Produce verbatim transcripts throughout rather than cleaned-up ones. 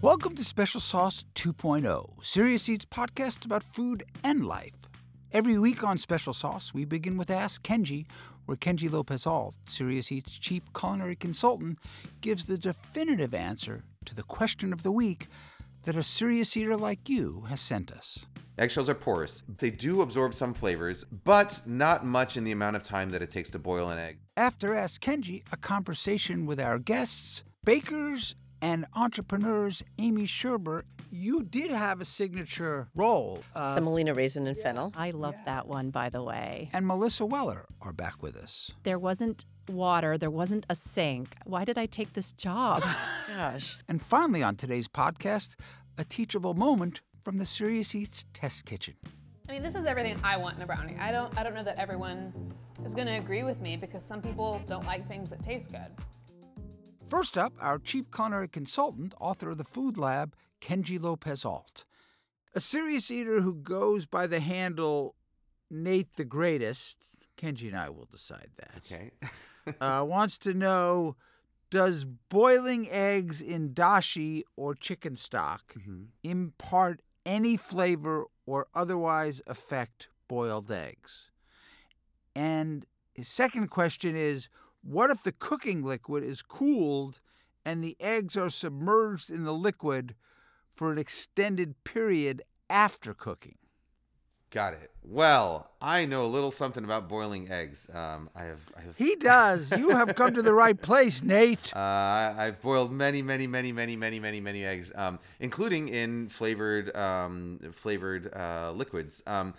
Welcome to Special Sauce two point oh, Serious Eats podcast about food and life. Every week on Special Sauce, we begin with Ask Kenji, where Kenji Lopez-Alt, Serious Eats chief culinary consultant, gives the definitive answer to the question of the week that a serious eater like you has sent us. Eggshells are porous. They do absorb some flavors, but not much in the amount of time that it takes to boil an egg. After Ask Kenji, a conversation with our guests, bakers and entrepreneurs Amy Sherber. You did have a signature roll. Of, Semolina raisin and fennel. I love Yeah. that one, by the way. And Melissa Weller are back with us. There wasn't water. There wasn't a sink. Why did I take this job? Gosh. And finally on today's podcast, a teachable moment from the Serious Eats Test Kitchen. I mean, this is everything I want in a brownie. I don't I don't know that everyone is going to agree with me because some people don't like things that taste good. First up, our chief culinary consultant, author of the Food Lab, Kenji Lopez-Alt. A serious eater who goes by the handle Nate the Greatest, Kenji and I will decide that, Okay. uh, wants to know, does boiling eggs in dashi or chicken stock Mm-hmm. impart any flavor or otherwise affect boiled eggs? And his second question is, what if the cooking liquid is cooled and the eggs are submerged in the liquid for an extended period after cooking? Got it. Well, I know a little something about boiling eggs. Um, I have, I have. He does. You have come to the right place, Nate. Uh, I- I've boiled many, many, many, many, many, many, many eggs, um, including in flavored, um, flavored uh, liquids. Um,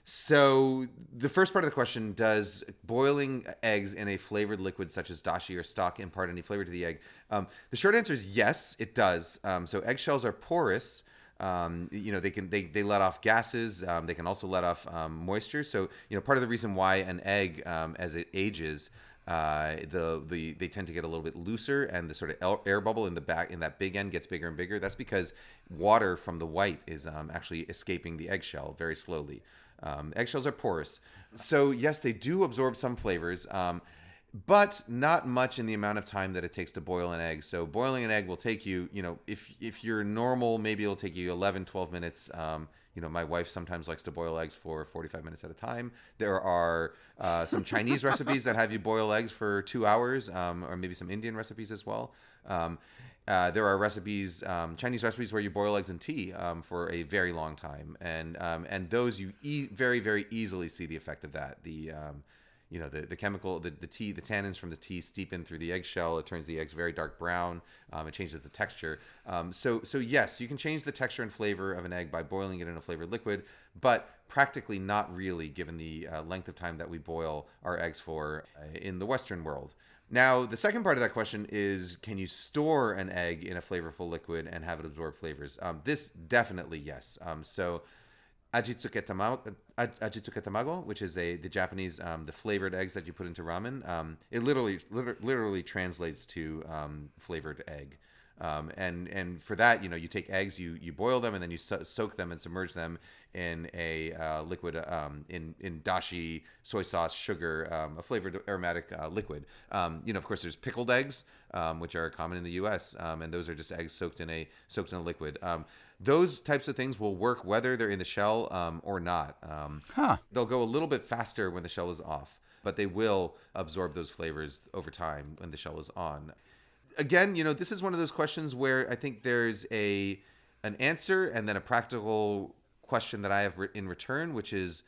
so the first part of the question: does boiling eggs in a flavored liquid such as dashi or stock impart any flavor to the egg? Um, the short answer is yes, it does. Um, so eggshells are porous. Um, you know, they can they, they let off gases. Um, they can also let off um, moisture. So you know, part of the reason why an egg, um, as it ages, uh, the the they tend to get a little bit looser, and the sort of el- air bubble in the back in that big end gets bigger and bigger. That's because water from the white is um, actually escaping the eggshell very slowly. Um, eggshells are porous, so yes, they do absorb some flavors. Um, but not much in the amount of time that it takes to boil an egg. So boiling an egg will take you, you know, if if you're normal, maybe it'll take you eleven, twelve minutes. Um, you know, my wife sometimes likes to boil eggs for forty-five minutes at a time. There are uh, some Chinese recipes that have you boil eggs for two hours, um, or maybe some Indian recipes as well. Um, uh, there are recipes, um, Chinese recipes where you boil eggs in tea um, for a very long time. And um, and those you e- very, very easily see the effect of that. The um, You know, the, the chemical, the, the tea, the tannins from the tea steep in through the eggshell. It turns the eggs very dark brown. Um, it changes the texture. Um, so, so yes, you can change the texture and flavor of an egg by boiling it in a flavored liquid, but practically not really, given the uh, length of time that we boil our eggs for uh, in the Western world. Now, the second part of that question is, can you store an egg in a flavorful liquid and have it absorb flavors? Um, this definitely yes. Um, so. Ajitsuke tamago, ajitsuke tamago, which is a the Japanese um, the flavored eggs that you put into ramen. Um, it literally liter- literally translates to um, flavored egg. Um, and and for that, you know, you take eggs, you you boil them, and then you so- soak them and submerge them in a uh, liquid um, in in dashi, soy sauce, sugar, um, a flavored aromatic uh, liquid. Um, you know, of course, there's pickled eggs, um, which are common in the U S, um, and those are just eggs soaked in a soaked in a liquid. Um, those types of things will work whether they're in the shell um, or not. Um, Huh. They'll go a little bit faster when the shell is off, but they will absorb those flavors over time when the shell is on. Again, you know, this is one of those questions where I think there's a an answer and then a practical question that I have re- in return, which is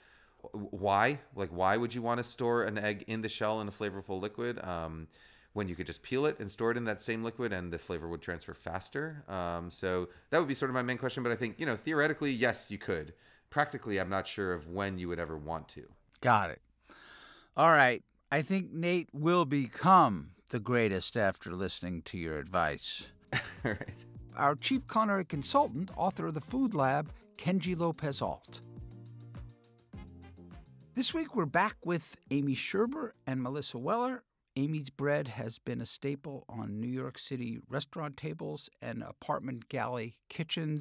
why? Like, why would you want to store an egg in the shell in a flavorful liquid um, when you could just peel it and store it in that same liquid and the flavor would transfer faster? Um, so that would be sort of my main question. But I think, you know, theoretically, yes, you could. Practically, I'm not sure of when you would ever want to. Got it. All right. I think Nate will become the greatest after listening to your advice. All right. Our chief culinary consultant, author of the Food Lab, Kenji Lopez-Alt. This week we're back with Amy Sherber and Melissa Weller. Amy's bread has been a staple on New York City restaurant tables and apartment galley kitchens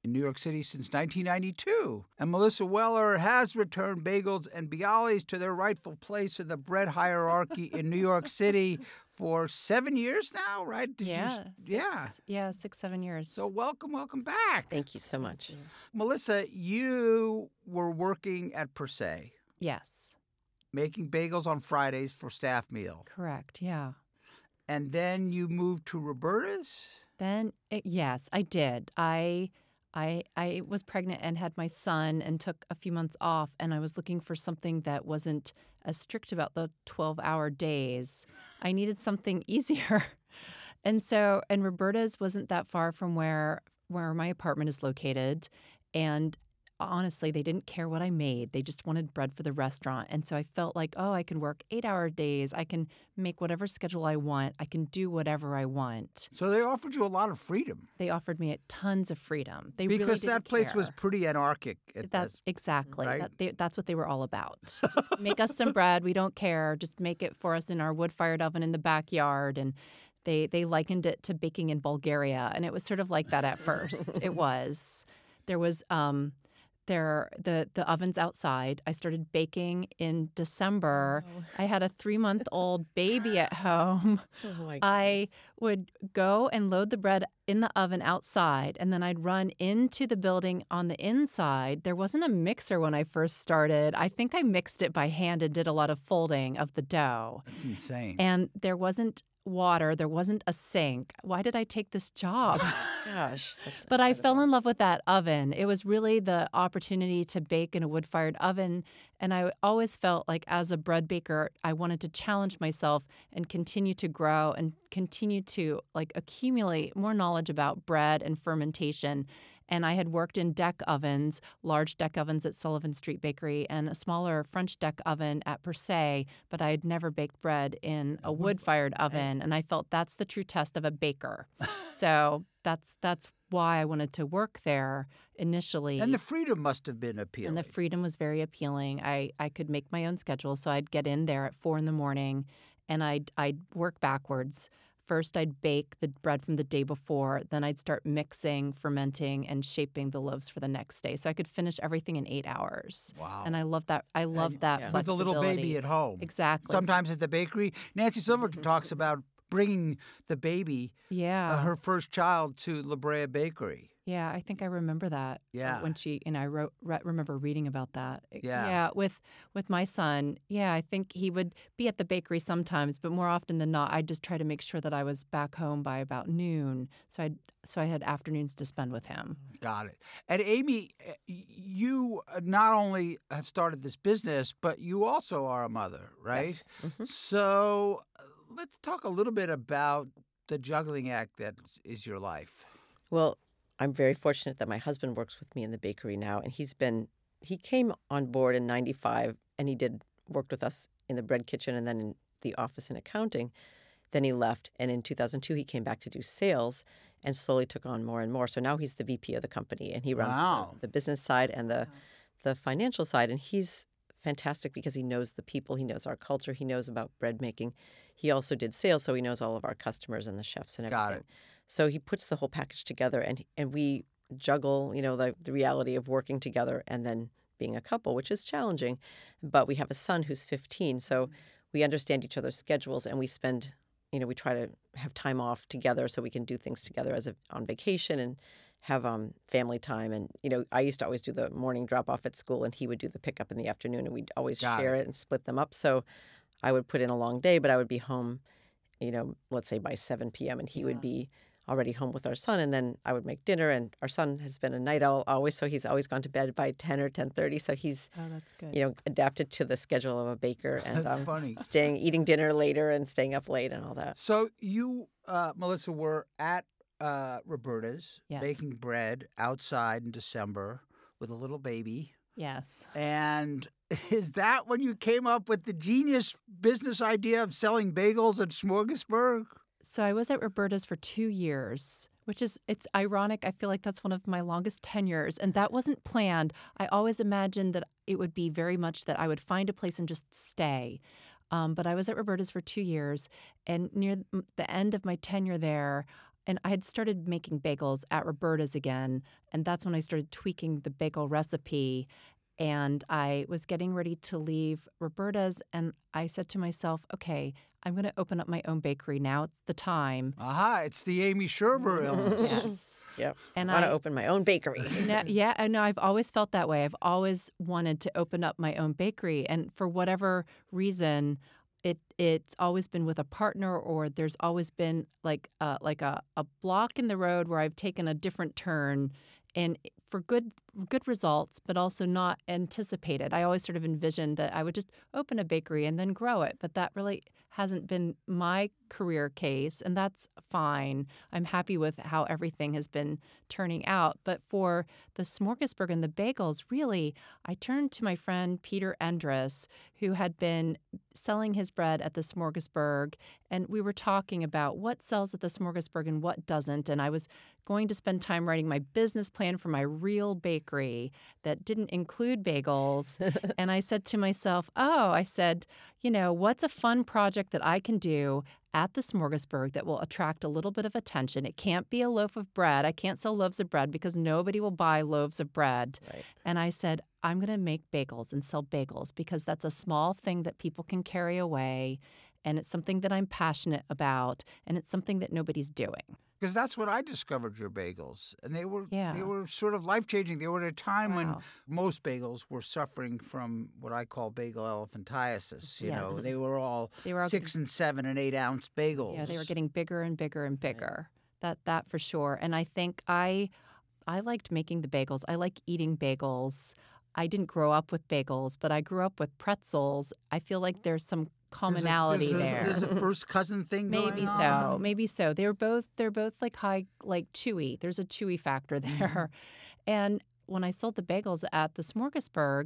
in New York City since nineteen ninety-two. And Melissa Weller has returned bagels and bialys to their rightful place in the bread hierarchy in New York City for seven years now, right? Did yeah. You, Six, yeah. Yeah, six, seven years. So welcome, welcome back. Thank you so much. Melissa, you were working at Per Se, Yes, making bagels on Fridays for staff meal. correct. Yeah. And then you moved to Roberta's? Then, it, yes, I did. I, I, I was pregnant and had my son and took a few months off, and I was looking for something that wasn't as strict about the twelve-hour days. I needed something easier. And so, and Roberta's wasn't that far from where where my apartment is located. And honestly, they didn't care what I made. They just wanted bread for the restaurant. And so I felt like, oh, I can work eight-hour days. I can make whatever schedule I want. I can do whatever I want. So they offered you a lot of freedom. They offered me tons of freedom. They Because really didn't that place care. was pretty anarchic. At That's this- exactly. right? That, they, that's what they were all about. Just make us some bread. We don't care. Just make it for us in our wood-fired oven in the backyard. And they they likened it to baking in Bulgaria, and it was sort of like that at first. It was. There was um, there the the ovens outside. I started baking in December. Oh. I had a three-month-old baby at home. Oh my I would go and load the bread in the oven outside, and then I'd run into the building on the inside. There wasn't a mixer when I first started. I think I mixed it by hand and did a lot of folding of the dough. That's insane. And there wasn't water. There wasn't a sink. Why did I take this job? gosh. That's But I incredible. fell in love with that oven. It was really the opportunity to bake in a wood-fired oven. And I always felt like as a bread baker, I wanted to challenge myself and continue to grow and continue to like accumulate more knowledge about bread and fermentation. And I had worked in deck ovens, large deck ovens at Sullivan Street Bakery and a smaller French deck oven at Per Se, but I had never baked bread in a wood-fired oven. And I felt that's the true test of a baker. So that's that's why I wanted to work there initially. And the freedom must have been appealing. And the freedom was very appealing. I, I could make my own schedule, so I'd get in there at four in the morning, and I'd I'd work backwards. First, I'd bake the bread from the day before. Then I'd start mixing, fermenting, and shaping the loaves for the next day. So I could finish everything in eight hours. Wow. And I love that. I love that yeah. With the flexibility. little baby at home. Exactly. Sometimes at the bakery. Nancy Silverton talks about bringing the baby, Yeah. uh, her first child, to La Brea Bakery. Yeah, I think I remember that. uh, Yeah. When she and I wrote, re- remember reading about that. Yeah. Yeah. With with my son, yeah, I think he would be at the bakery sometimes, but more often than not, I'd just try to make sure that I was back home by about noon, so I so I had afternoons to spend with him. Got it. And Amy, uh, you uh, not only have started this business, but you also are a mother, right? Yes. Mhm. So uh, let's talk a little bit about the juggling act that is your life. Well, I'm very fortunate that my husband works with me in the bakery now, and he's been he came on board in ninety-five, and he did worked with us in the bread kitchen and then in the office in accounting. Then he left, and in two thousand two he came back to do sales and slowly took on more and more. So now he's the V P of the company, and he runs Wow. the, the business side and the the financial side, and he's fantastic because he knows the people, he knows our culture, he knows about bread making. He also did sales, so he knows all of our customers and the chefs and everything. Got it. So he puts the whole package together, and and we juggle, you know, the the reality of working together and then being a couple, which is challenging. But we have a son who's fifteen, so we understand each other's schedules, and we spend, you know, we try to have time off together so we can do things together as a, on vacation and have um, family time. And, you know, I used to always do the morning drop off at school, and he would do the pickup in the afternoon, and we'd always Got share it. it and split them up. So I would put in a long day, but I would be home, you know, let's say by seven p.m., and he would be already home with our son, and then I would make dinner. And our son has been a night owl always, so he's always gone to bed by ten or ten thirty. So he's, Oh, that's good. you know, adapted to the schedule of a baker and That's um, funny. staying, eating dinner later and staying up late and all that. So you, uh, Melissa, were at uh, Roberta's Yeah. baking bread outside in December with a little baby. Yes. And is that when you came up with the genius business idea of selling bagels at Smorgasburg? So I was at Roberta's for two years, which is, it's ironic. I feel like that's one of my longest tenures, and that wasn't planned. I always imagined that it would be very much that I would find a place and just stay. Um, but I was at Roberta's for two years, and near the end of my tenure there, and I had started making bagels at Roberta's again, and that's when I started tweaking the bagel recipe. And I was getting ready to leave Roberta's, and I said to myself, okay, I'm going to open up my own bakery. Now it's the time. Aha, it's the Amy Sherber illness. Yes. Yep. And I want I to open my own bakery. No, yeah, I know. I've always felt that way. I've always wanted to open up my own bakery, and for whatever reason, it it's always been with a partner, or there's always been like a, like a, a block in the road where I've taken a different turn, and for good good results, but also not anticipated. I always sort of envisioned that I would just open a bakery and then grow it, but that really hasn't been my career case, and that's fine. I'm happy with how everything has been turning out. But for the smorgasbord and the bagels, really, I turned to my friend Peter Endres, who had been selling his bread at the Smorgasburg, and we were talking about what sells at the Smorgasburg and what doesn't. And I was going to spend time writing my business plan for my real bakery that didn't include bagels. And I said to myself, oh, I said, you know, what's a fun project that I can do at the Smorgasburg that will attract a little bit of attention? It can't be a loaf of bread. I can't sell loaves of bread because nobody will buy loaves of bread. Right. And I said, I'm going to make bagels and sell bagels because that's a small thing that people can carry away. And it's something that I'm passionate about. And it's something that nobody's doing. Because that's what I discovered your bagels, and they were Yeah. they were sort of life changing. They were at a time when Wow. most bagels were suffering from what I call bagel elephantiasis. You know, Yes. they were all They were all six and seven and eight ounce bagels. Yeah, they were getting bigger and bigger and bigger. That that for sure. And I think I I liked making the bagels. I like eating bagels. I didn't grow up with bagels, but I grew up with pretzels. I feel like there's some There's a- commonality there's a, there. There's a first cousin thing going Maybe so. on. Maybe so. They're both they're both like high like chewy. There's a chewy factor there. And when I sold the bagels at the Smorgasburg,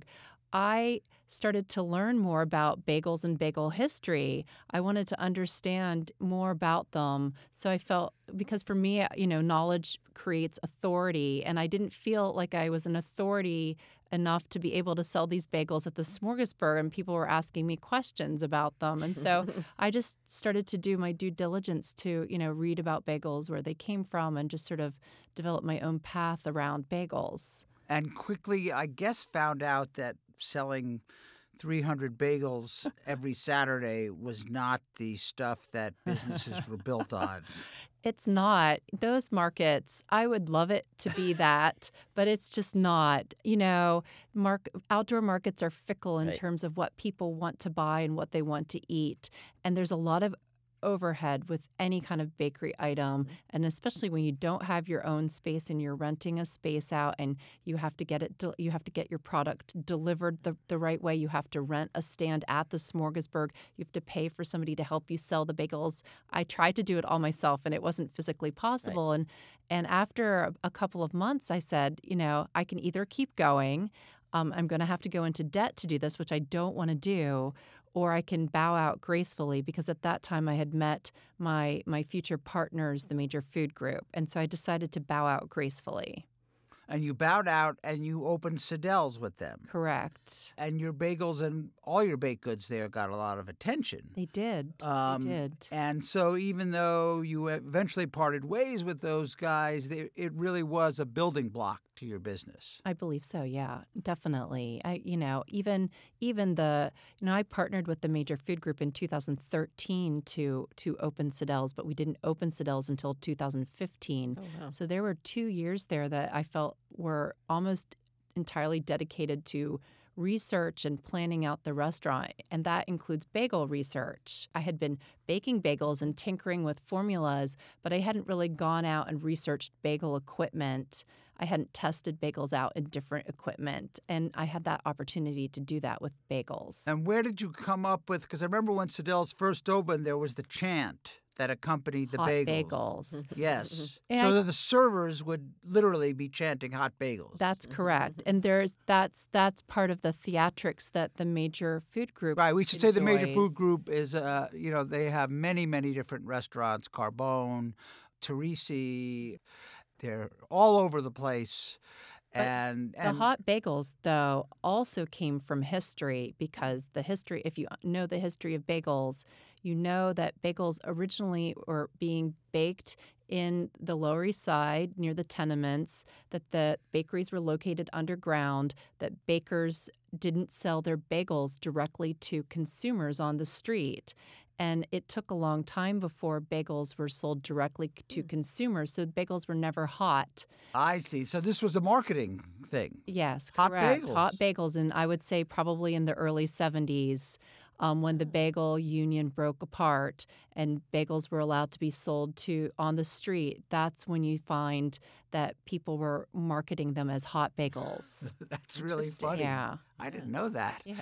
I started to learn more about bagels and bagel history. I wanted to understand more about them. So I felt, because for me, you know, knowledge creates authority, and I didn't feel like I was an authority enough to be able to sell these bagels at the Smorgasburg, and people were asking me questions about them. And so I just started to do my due diligence to, you know, read about bagels, where they came from, and just sort of develop my own path around bagels. And quickly, I guess, found out that selling three hundred bagels every Saturday was not the stuff that businesses were built on. It's not. Those markets, I would love it to be that, but it's just not. You know, mark, outdoor markets are fickle in Right. terms of what people want to buy and what they want to eat. And there's a lot of overhead with any kind of bakery item, and especially when you don't have your own space and you're renting a space out, and you have to get it de- you have to get your product delivered the, the right way. You have to rent a stand at the Smorgasburg. You have to pay for somebody to help you sell the bagels. I tried to do it all myself, and it wasn't physically possible. And and after a couple of months, I said, you know, I can either keep going. Um, I'm going to have to go into debt to do this, which I don't want to do, or I can bow out gracefully, because at that time I had met my my future partners, the Major Food Group, and so I decided to bow out gracefully. And you bowed out and you opened Sadelle's with them. Correct. And your bagels and all your baked goods there got a lot of attention. They did. Um, they did. And so even though you eventually parted ways with those guys, they, it really was a building block to your business. I believe so. Yeah, definitely. I, you know, even even the, you know, I partnered with the Major Food Group in two thousand thirteen to to open Sadelle's, but we didn't open Sadelle's until two thousand fifteen. Oh, wow. So there were two years there that I felt were almost entirely dedicated to research and planning out the restaurant, and that includes bagel research. I had been baking bagels and tinkering with formulas, but I hadn't really gone out and researched bagel equipment. I hadn't tested bagels out in different equipment, and I had that opportunity to do that with bagels. And where did you come up with, because I remember when Sadelle's first opened, there was the chant that accompanied the Hot bagels. bagels. Yes. And so I- that the servers would literally be chanting hot bagels. That's correct. And there's that's that's part of the theatrics that the Major Food Group Right. We should say the Major Food enjoys. Group is, uh, you know, they have many, many different restaurants, Carbone, Teresi. They're all over the place. And, The and hot bagels, though, also came from history, because the history, if you know the history of bagels, you know that bagels originally were being baked in the Lower East Side near the tenements, that the bakeries were located underground, that bakers didn't sell their bagels directly to consumers on the street. And it took a long time before bagels were sold directly to consumers, so bagels were never hot. I see. So this was a marketing thing. Yes, Hot correct. bagels. Hot bagels, and I would say probably in the early seventies, um, when the bagel union broke apart and bagels were allowed to be sold to on the street. That's when you find that people were marketing them as hot bagels. That's really Interesting. funny. Yeah. I didn't know that. Yeah.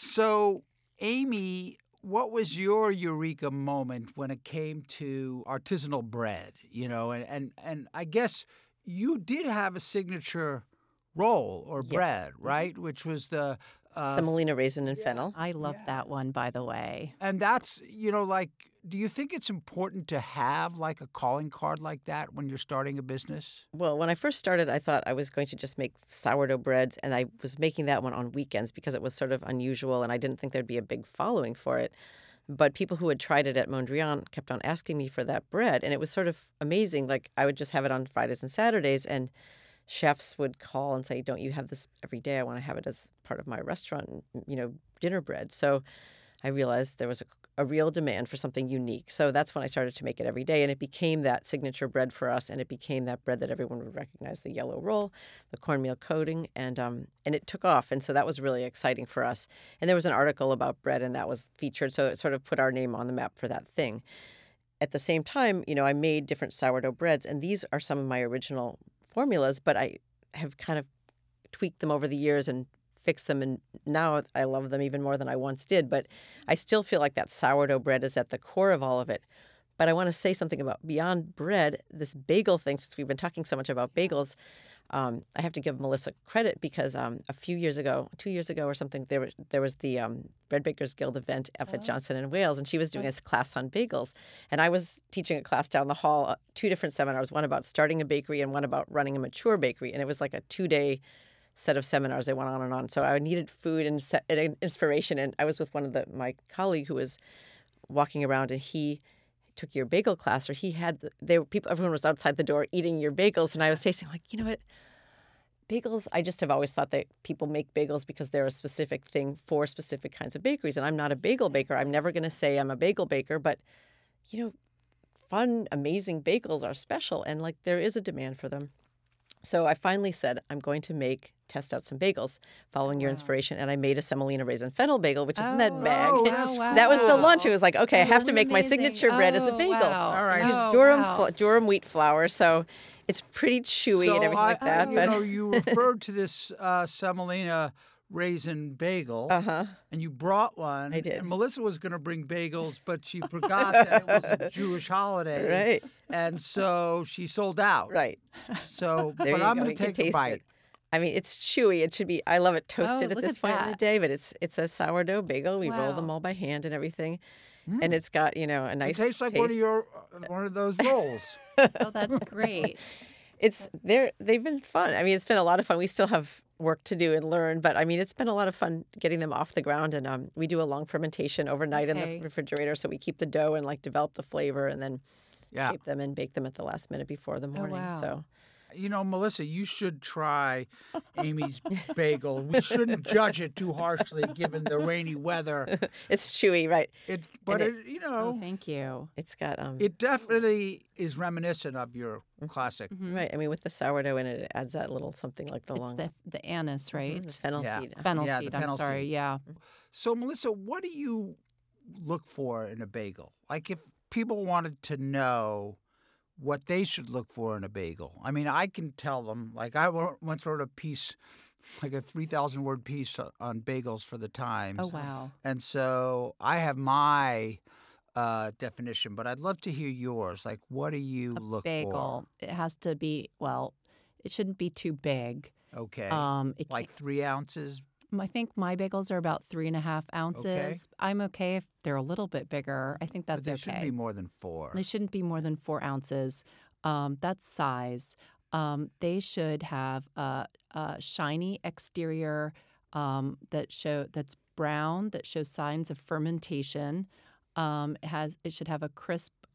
So, Amy, what was your eureka moment when it came to artisanal bread? You know, and, and, and I guess you did have a signature roll or Yes. bread, right? Which was the uh, Semolina raisin and fennel. I love that one, by the way. and that's, you know, like, do you think it's important to have like a calling card like that when you're starting a business? Well, when I first started, I thought I was going to just make sourdough breads, and I was making that one on weekends because it was sort of unusual, and I didn't think there'd be a big following for it. But people who had tried it at Mondrian kept on asking me for that bread, and it was sort of amazing. Like, I would just have it on Fridays and Saturdays, and chefs would call and say, "Don't you have this every day? I want to have it as part of my restaurant, you know, dinner bread." So I realized there was a, a real demand for something unique. So that's when I started to make it every day, and it became that signature bread for us, and it became that bread that everyone would recognize, the yellow roll, the cornmeal coating, and um, and it took off, and so that was really exciting for us. And there was an article about bread, and that was featured, so it sort of put our name on the map for that thing. At the same time, you know, I made different sourdough breads, and these are some of my original formulas, but I have kind of tweaked them over the years and fixed them, and now I love them even more than I once did. But I still feel like that sourdough bread is at the core of all of it. But I want to say something about beyond bread, this bagel thing, since we've been talking so much about bagels. Um, I have to give Melissa credit because um, a few years ago, two years ago or something, there, were, there was the um, Bread Bakers Guild event up at Johnson and Wales, and she was doing a class on bagels. And I was teaching a class down the hall, uh, two different seminars, one about starting a bakery and one about running a mature bakery. And it was like a two-day set of seminars. They went on and on. So I needed food and, se- and inspiration. And I was with one of the my colleague who was walking around, and he took your bagel class, or he had the, they were people. Everyone was outside the door eating your bagels, and I was tasting like, you know what, bagels. I just have always thought that people make bagels because they're a specific thing for specific kinds of bakeries, and I'm not a bagel baker. I'm never going to say I'm a bagel baker, but you know, fun, amazing bagels are special, and like there is a demand for them. So I finally said, I'm going to make, test out some bagels following your inspiration. And I made a semolina raisin fennel bagel, which is in that Oh, bag. oh, that's That was the cool. lunch. It was like, okay, I have to That's make my amazing. signature bread as a Oh, bagel. wow. All right. I use Oh, durum, wow. fl- durum wheat flour, so it's pretty chewy so and everything I, like that. I, you but know, you referred to this uh, semolina raisin bagel, uh-huh. and you brought one. I did. And Melissa was going to bring bagels, but she forgot that it was a Jewish holiday. Right. And so she sold out. Right. So, There but you I'm go. going You to can take a taste bite. it. I mean, it's chewy. It should be. I love it toasted Oh, at look this at point in the that. day, but it's it's a sourdough bagel. We roll Wow. them all by hand and everything, and it's got you know a It nice tastes like taste. one of your uh, one of those rolls. Oh, that's great. It's they're they've been fun. I mean, it's been a lot of fun. We still have work to do and learn, but I mean, it's been a lot of fun getting them off the ground. And um, we do a long fermentation overnight in Okay. the refrigerator, so we keep the dough and like develop the flavor, and then Yeah. shape them and bake them at the last minute before the morning. wow. So You know, Melissa, you should try Amy's bagel. We shouldn't judge it too harshly given the rainy weather. it's chewy, right? It, but And it, you Oh, know, thank you. It's got um, it definitely is reminiscent of your classic. right. I mean, with the sourdough in it, it adds that little something like the It's long the the anise, right? the fennel Yeah. seed. Fennel Yeah, the seed. I'm fennel sorry. seed. Yeah. So, Melissa, what do you look for in a bagel? Like, if people wanted to know what they should look for in a bagel, I mean, I can tell them. Like, I wa- once wrote a piece, like a three thousand word piece o- on bagels for the Times. Oh, wow. And so I have my uh, definition, but I'd love to hear yours. Like, what do you look Bagel. It has to be, well, it shouldn't be too big. for? Okay. Um, it like three ounces. I think my bagels are about three and a half ounces. I'm okay if they're a little bit bigger. I think But that's they okay. shouldn't be more than four. They shouldn't be more than four ounces. Um, that's size. Um, they should have a, a shiny exterior um, that show that's brown, that shows signs of fermentation. Um, it has it should have a crisp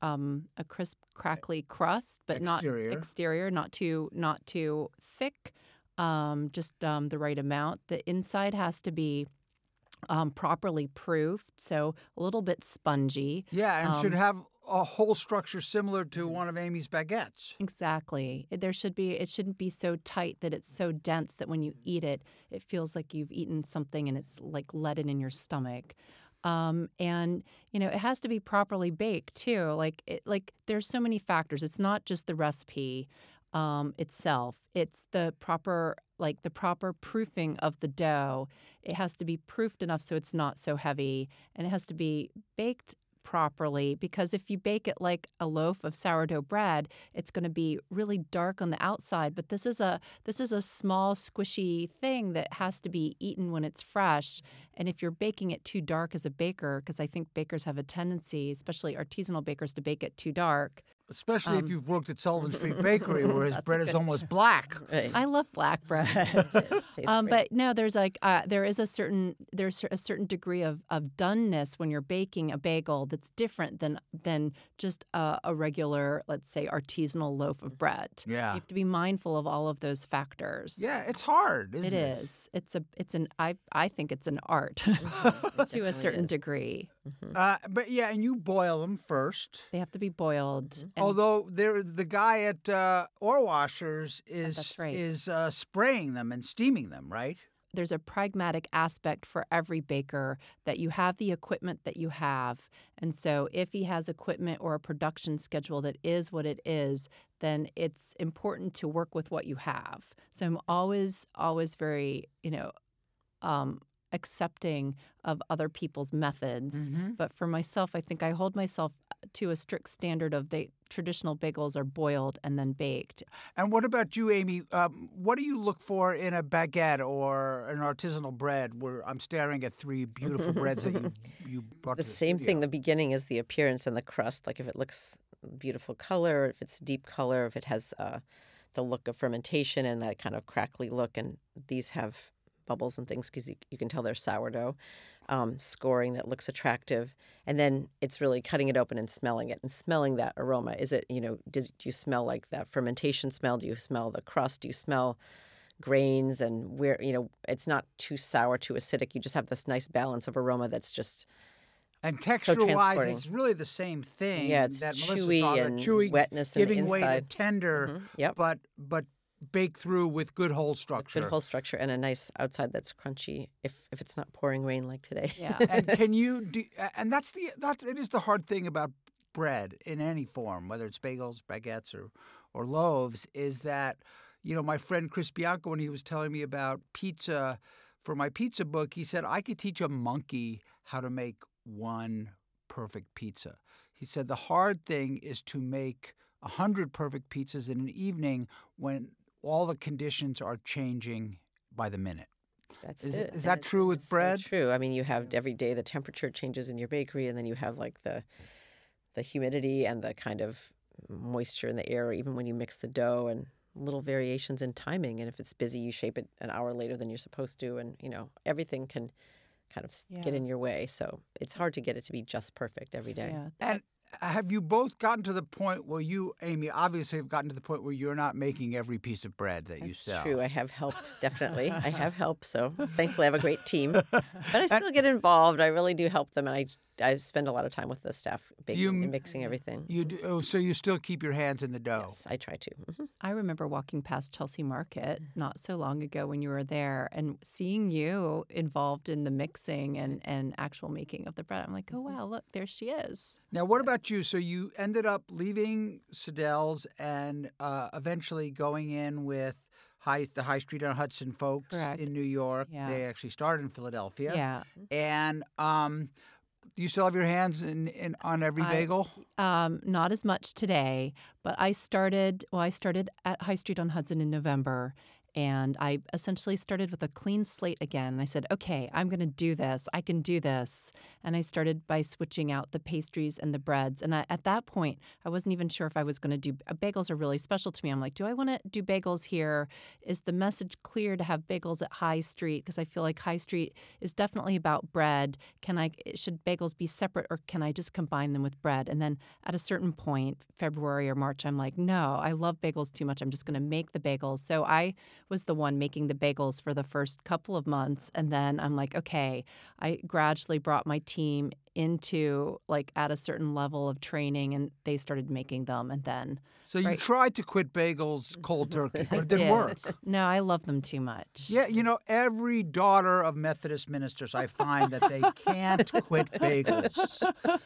um, a crisp, crackly crust, but Exterior. not exterior, not too not too thick, um, just um, the right amount. The inside has to be um, properly proofed, so a little bit spongy. Yeah, and should Um, have a whole structure similar to one of Amy's baguettes. Exactly. It- There should be. It shouldn't be so tight that it's so dense that when you eat it, it feels like you've eaten something and it's like leaden in your stomach. Um, and you know, it has to be properly baked too. Like, it, like there's so many factors. It's not just the recipe um, itself. It's the proper, like the proper proofing of the dough. It has to be proofed enough so it's not so heavy, and it has to be baked properly, because if you bake it like a loaf of sourdough bread, it's going to be really dark on the outside, but this is a this is a small squishy thing that has to be eaten when it's fresh. And if you're baking it too dark as a baker, because I think bakers have a tendency, especially artisanal bakers, to bake it too dark. Especially if Um, you've worked at Sullivan Street Bakery, where his That's a bread is good almost black. Right. I love black bread. Tastes Um, great. but no, there's like uh, there is a certain there's a certain degree of, of doneness when you're baking a bagel that's different than than just a, a regular, let's say, artisanal loaf of bread. Yeah. You have to be mindful of all of those factors. Yeah, it's hard, isn't it it? is. It's a it's an I I think it's an art It to a definitely certain is. degree. Uh, but yeah, and you boil them first. They have to be boiled. Mm-hmm. and- Although there, the guy at uh, Ore Washers is that's right. is uh, spraying them and steaming them, right? There's a pragmatic aspect for every baker that you have the equipment that you have. And so if he has equipment or a production schedule that is what it is, then it's important to work with what you have. So I'm always, always very, you know, um, accepting of other people's methods. But for myself, I think I hold myself to a strict standard of they traditional bagels are boiled and then baked. And what about you, Amy? Um, what do you look for in a baguette or an artisanal bread? Where I'm staring at three beautiful breads that you you brought The to the same studio. thing. The beginning is the appearance and the crust. Like if it looks beautiful color, if it's deep color, if it has uh, the look of fermentation and that kind of crackly look. And these have bubbles and things because you, you can tell they're sourdough. Um, scoring that looks attractive, and then it's really cutting it open and smelling it and smelling that aroma. Is it, you know, does, do you smell like that fermentation smell? Do you smell the crust? Do you smell grains? And where, you know, it's not too sour, too acidic. You just have this nice balance of aroma that's just And texture-wise, transporting. it's really the same thing. Yeah, it's that Melissa's chewy talking about. and chewy, wetness in the giving way to inside. tender, Mhm, yep. but but baked through with good whole structure. good whole structure and a nice outside that's crunchy. If if it's not pouring rain like today. Yeah. And can you do? And that's the that's it is the hard thing about bread in any form, whether it's bagels, baguettes, or or loaves, is that you know my friend Chris Bianco, when he was telling me about pizza for my pizza book, he said I could teach a monkey how to make one perfect pizza. He said the hard thing is to make a hundred perfect pizzas in an evening when all the conditions are changing by the minute. That's Is- it. is And that it's- true with it's so bread? true. I mean, you have every day the temperature changes in your bakery, and then you have like the the humidity and the kind of moisture in the air, even when you mix the dough, and little variations in timing. And if it's busy, you shape it an hour later than you're supposed to, and you know everything can kind of s get Yeah. in your way. So it's hard to get it to be just perfect every day. Yeah. And have you both gotten to the point where you, Amy, obviously have gotten to the point where you're not making every piece of bread that you It's sell? true. I have help, definitely. I have help. So thankfully, I have a great team. But I still get involved. I really do help them, and I I spend a lot of time with the staff baking You- and mixing everything. You do, oh, so you still keep your hands in the dough. Yes, I try to. Mhm. I remember walking past Chelsea Market not so long ago when you were there and seeing you involved in the mixing and, and actual making of the bread. I'm like, oh, wow, look, there she is. Now, what about you? So you ended up leaving Siddell's and uh, eventually going in with high, the High Street on Hudson folks Correct. in New York. Yeah. They actually started in Philadelphia. Yeah. And um, do you still have your hands in, in on every I- bagel? Um, not as much today, but I started, well, I started at High Street on Hudson in November. And I essentially started with a clean slate again. And I said, okay, I'm going to do this. I can do this. And I started by switching out the pastries and the breads. And I, at that point, I wasn't even sure if I was going to do bagels are really special to me. I'm like, do I want to do bagels here? Is the message clear to have bagels at High Street? Because I feel like High Street is definitely about bread. Can I should bagels be separate, or can I just combine them with bread? And then at a certain point, February or March, I'm like, no, I love bagels too much. I'm just going to make the bagels. So I was the one making the bagels for the first couple of months. And then I'm like, okay, I gradually brought my team into like at a certain level of training, and they started making them. And then So you right. tried to quit bagels cold turkey, but I it didn't did. work. No, I love them too much. Yeah, you know, every daughter of Methodist ministers, I find that they can't quit bagels.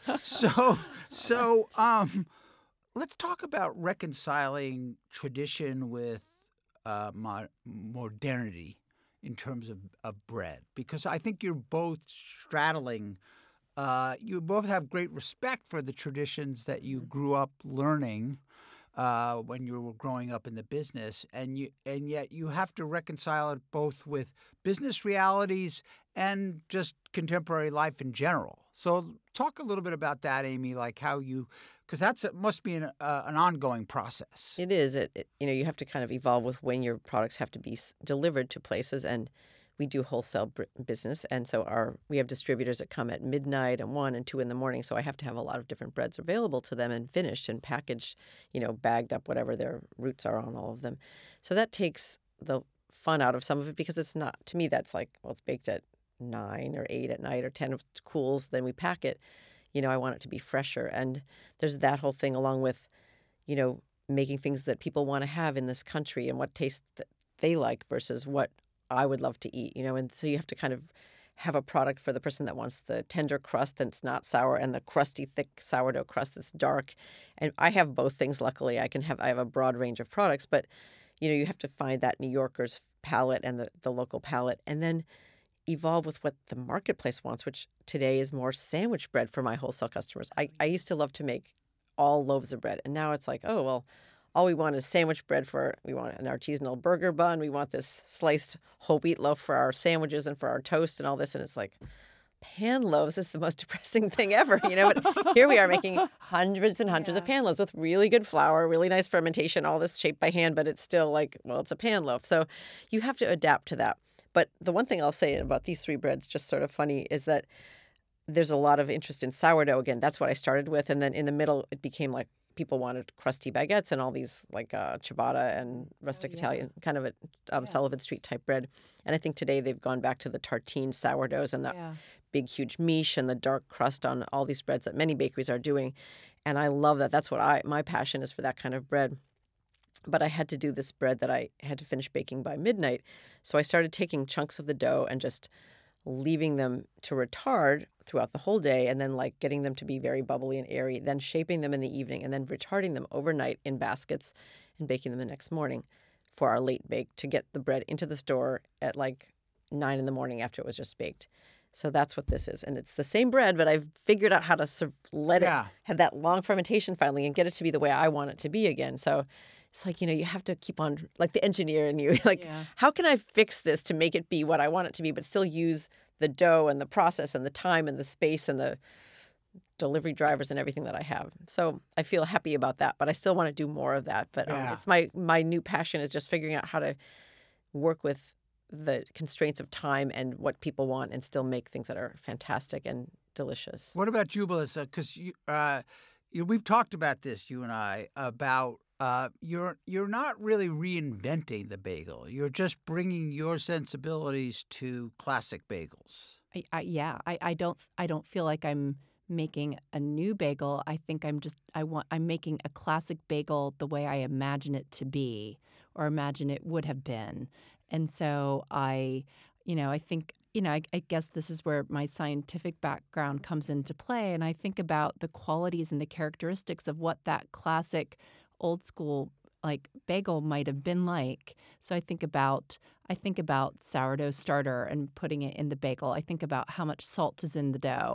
So, so um, let's talk about reconciling tradition with uh, mo- modernity in terms of, of bread, because I think you're both straddling. Uh, you both have great respect for the traditions that you grew up learning uh, when you were growing up in the business, and you and yet you have to reconcile it both with business realities and just contemporary life in general. So talk a little bit about that, Amy, like how you, because that's it must be an uh, an ongoing process. It is. It, it you know you have to kind of evolve with when your products have to be s- delivered to places, and we do wholesale br- business, and so our we have distributors that come at midnight and one and two in the morning. So I have to have a lot of different breads available to them and finished and packaged, you know, bagged up, whatever their roots are on all of them. So that takes the fun out of some of it, because it's not, to me, that's like, well, it's baked at nine or eight at night or ten, if it cools, then we pack it. You know, I want it to be fresher, and there's that whole thing along with, you know, making things that people want to have in this country and what taste that they like versus what I would love to eat, you know, and so you have to kind of have a product for the person that wants the tender crust that's not sour and the crusty, thick sourdough crust that's dark. And I have both things. Luckily, I can have I have a broad range of products, but you know, you have to find that New Yorker's palate and the, the local palate, and then evolve with what the marketplace wants, which today is more sandwich bread for my wholesale customers. I, I used to love to make all loaves of bread, and now it's like, oh, well, all we want is sandwich bread for, we want an artisanal burger bun. We want this sliced whole wheat loaf for our sandwiches and for our toast and all this. And it's like, pan loaves is the most depressing thing ever, you know? But here we are making hundreds and hundreds Yeah. of pan loaves with really good flour, really nice fermentation, all this shaped by hand, but it's still like, well, it's a pan loaf. So you have to adapt to that. But the one thing I'll say about these three breads, just sort of funny, is that there's a lot of interest in sourdough. Again, that's what I started with. And then in the middle, it became like, people wanted crusty baguettes and all these like uh, ciabatta and rustic yeah. Italian, kind of a um, Yeah. Sullivan Street type bread. And I think today they've gone back to the tartine sourdoughs and the Yeah. big, huge miche and the dark crust on all these breads that many bakeries are doing. And I love that. That's what I, my passion is for that kind of bread. But I had to do this bread that I had to finish baking by midnight. So I started taking chunks of the dough and just leaving them to retard throughout the whole day, and then like getting them to be very bubbly and airy, then shaping them in the evening, and then retarding them overnight in baskets and baking them the next morning for our late bake to get the bread into the store at like nine in the morning after it was just baked. So that's what this is. And it's the same bread, but I've figured out how to sur- let Yeah. it have that long fermentation finally and get it to be the way I want it to be again. So it's like, you know, you have to keep on, like the engineer in you, like, Yeah. how can I fix this to make it be what I want it to be, but still use the dough and the process and the time and the space and the delivery drivers and everything that I have. So I feel happy about that, but I still want to do more of that. But um, Yeah. it's my, my new passion is just figuring out how to work with the constraints of time and what people want and still make things that are fantastic and delicious. What about you, Melissa? Because you, uh, you, we've talked about this, you and I, about uh, you're you're not really reinventing the bagel. You're just bringing your sensibilities to classic bagels. I, I, yeah, I, I don't I don't feel like I'm making a new bagel. I think I'm just I want I'm making a classic bagel the way I imagine it to be or imagine it would have been. And so I, you know, I think, you know, I, I guess this is where my scientific background comes into play. And I think about the qualities and the characteristics of what that classic old school like bagel might have been like. So I think about I think about sourdough starter and putting it in the bagel. I think about how much salt is in the dough.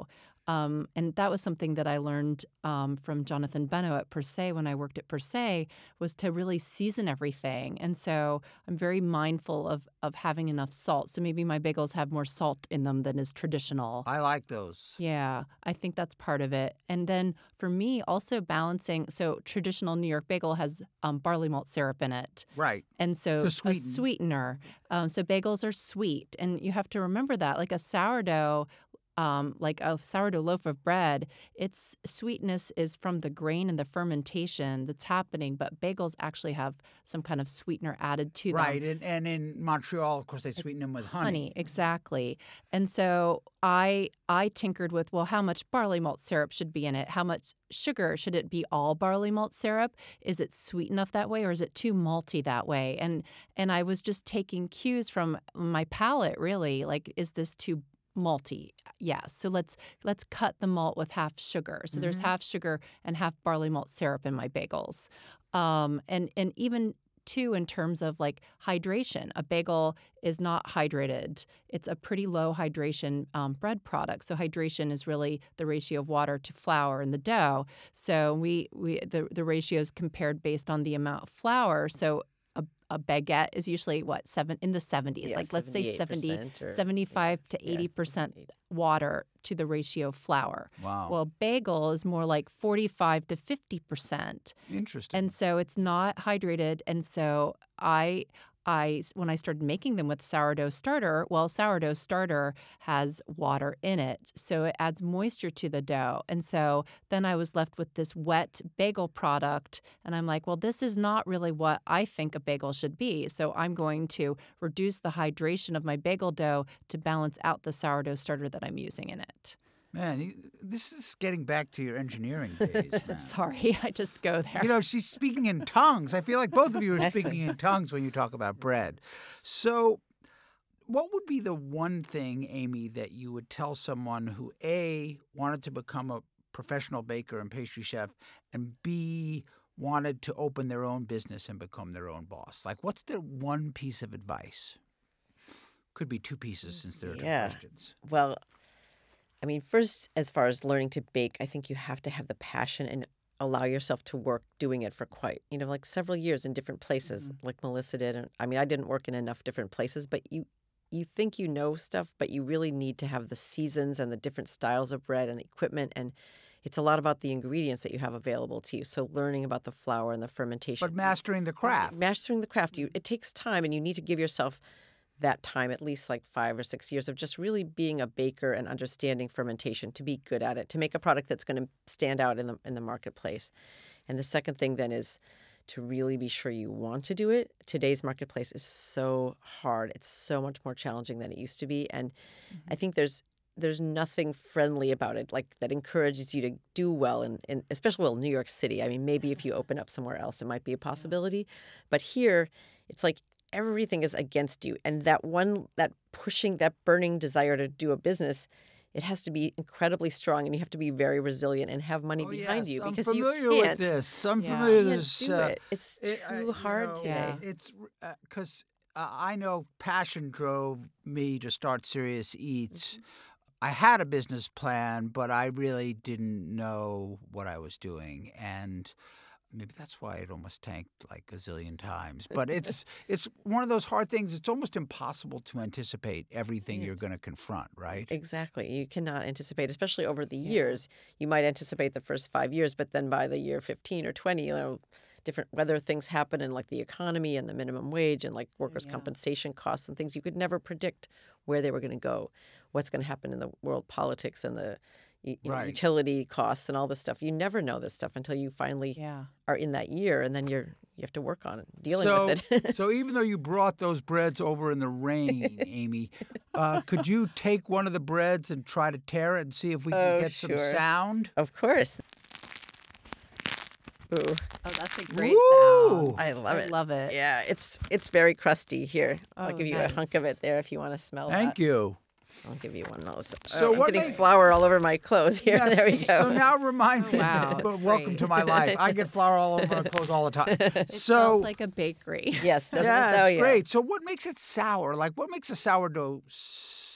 Um, and that was something that I learned um, from Jonathan Beno at Per Se when I worked at Per Se, was to really season everything. And so I'm very mindful of of having enough salt. So maybe my bagels have more salt in them than is traditional. I like those. Yeah, I think that's part of it. And then for me, also balancing. So traditional New York bagel has um, barley malt syrup in it. Right. And so To a sweeten. sweetener. Um, so bagels are sweet. And you have to remember that. Like a sourdough, um, like a sourdough loaf of bread, its sweetness is from the grain and the fermentation that's happening. But bagels actually have some kind of sweetener added to them. Right. And, and in Montreal, of course, they sweeten them with honey. Honey, exactly. And so I I tinkered with, well, how much barley malt syrup should be in it? How much sugar? Should it be all barley malt syrup? Is it sweet enough that way, or is it too malty that way? And and I was just taking cues from my palate, really. Like, is this too malty? Yes. So let's let's cut the malt with half sugar. So there's half sugar and half barley malt syrup in my bagels. Um, and and even too, in terms of like hydration, a bagel is not hydrated. It's a pretty low hydration um, bread product. So hydration is really the ratio of water to flour in the dough. So we we the the ratio is compared based on the amount of flour. So a, a baguette is usually what seven in the seventies. Yeah, like let's say seventy, seventy-eight percent or- seventy-five yeah, to yeah, eighty percent water to the ratio of flour. Wow. Well, bagel is more like forty-five to fifty percent. Interesting. And so it's not hydrated. And so I, I, when I started making them with sourdough starter, well, sourdough starter has water in it. So it adds moisture to the dough. And so then I was left with this wet bagel product. And I'm like, well, this is not really what I think a bagel should be. So I'm going to reduce the hydration of my bagel dough to balance out the sourdough starter that I'm using in it. Man, you- this is getting back to your engineering days, man. Sorry, I just go there. You know, she's speaking in tongues. I feel like both of you are speaking in tongues when you talk about bread. So, what would be the one thing, Amy, that you would tell someone who, A, wanted to become a professional baker and pastry chef, and B, wanted to open their own business and become their own boss? Like, what's the one piece of advice? Could be two pieces since there are two Yeah. questions. Well, I mean, first, as far as learning to bake, I think you have to have the passion and allow yourself to work doing it for quite, you know, like several years in different places, like Melissa did. And I mean, I didn't work in enough different places, but you you think you know stuff, but you really need to have the seasons and the different styles of bread and the equipment. And it's a lot about the ingredients that you have available to you. So learning about the flour and the fermentation. But mastering the craft. Mastering the craft, you it takes time, and you need to give yourself that time, at least like five or six years of just really being a baker and understanding fermentation to be good at it, to make a product that's going to stand out in the in the marketplace. And the second thing then is to really be sure you want to do it. Today's marketplace is so hard. It's so much more challenging than it used to be. And mm-hmm. I think there's there's nothing friendly about it, like that encourages you to do well, in, in especially well, New York City. I mean, maybe if you open up somewhere else, it might be a possibility. But here, it's like everything is against you. And that one, that pushing, that burning desire to do a business, it has to be incredibly strong, and you have to be very resilient and have money Oh, behind yes, you I'm because familiar you can't. with this. I'm Yeah. familiar You with can't this. do uh, it. It's it- I- too you hard know, today. It's because uh, I know passion drove me to start Serious Eats. I had a business plan, but I really didn't know what I was doing, and maybe that's why it almost tanked like a zillion times. But it's it's one of those hard things. It's almost impossible to anticipate everything you're going to confront, right? Exactly. You cannot anticipate, especially over the years. You might anticipate the first five years, but then by the year fifteen or twenty, you know, different weather things happen in like the economy and the minimum wage and like workers' compensation costs and things you could never predict where they were going to go, what's going to happen in the world politics and the you know, Right. utility costs and all this stuff. You never know this stuff until you finally Yeah. are in that year, and then you're you have to work on it, dealing so, with it. so even though you brought those breads over in the rain, Amy, uh, could you take one of the breads and try to tear it and see if we can Oh, get some sure. sound? Of course. Ooh, Oh, that's a great Woo! sound. I love I it. love it. yeah, it's it's very crusty. Here, I'll Oh, give you a hunk of nice. it there if you want to smell Thank that. you. I'll give you one, Melissa. So Oh, I'm what getting make- flour all over my clothes here. Yes, There we go. So now remind me. wow, but it's welcome great. to my life. I get flour all over my clothes all the time. It so smells like a bakery. yes, doesn't yeah, it? though? it's great. So what makes it sour? Like what makes a sourdough s-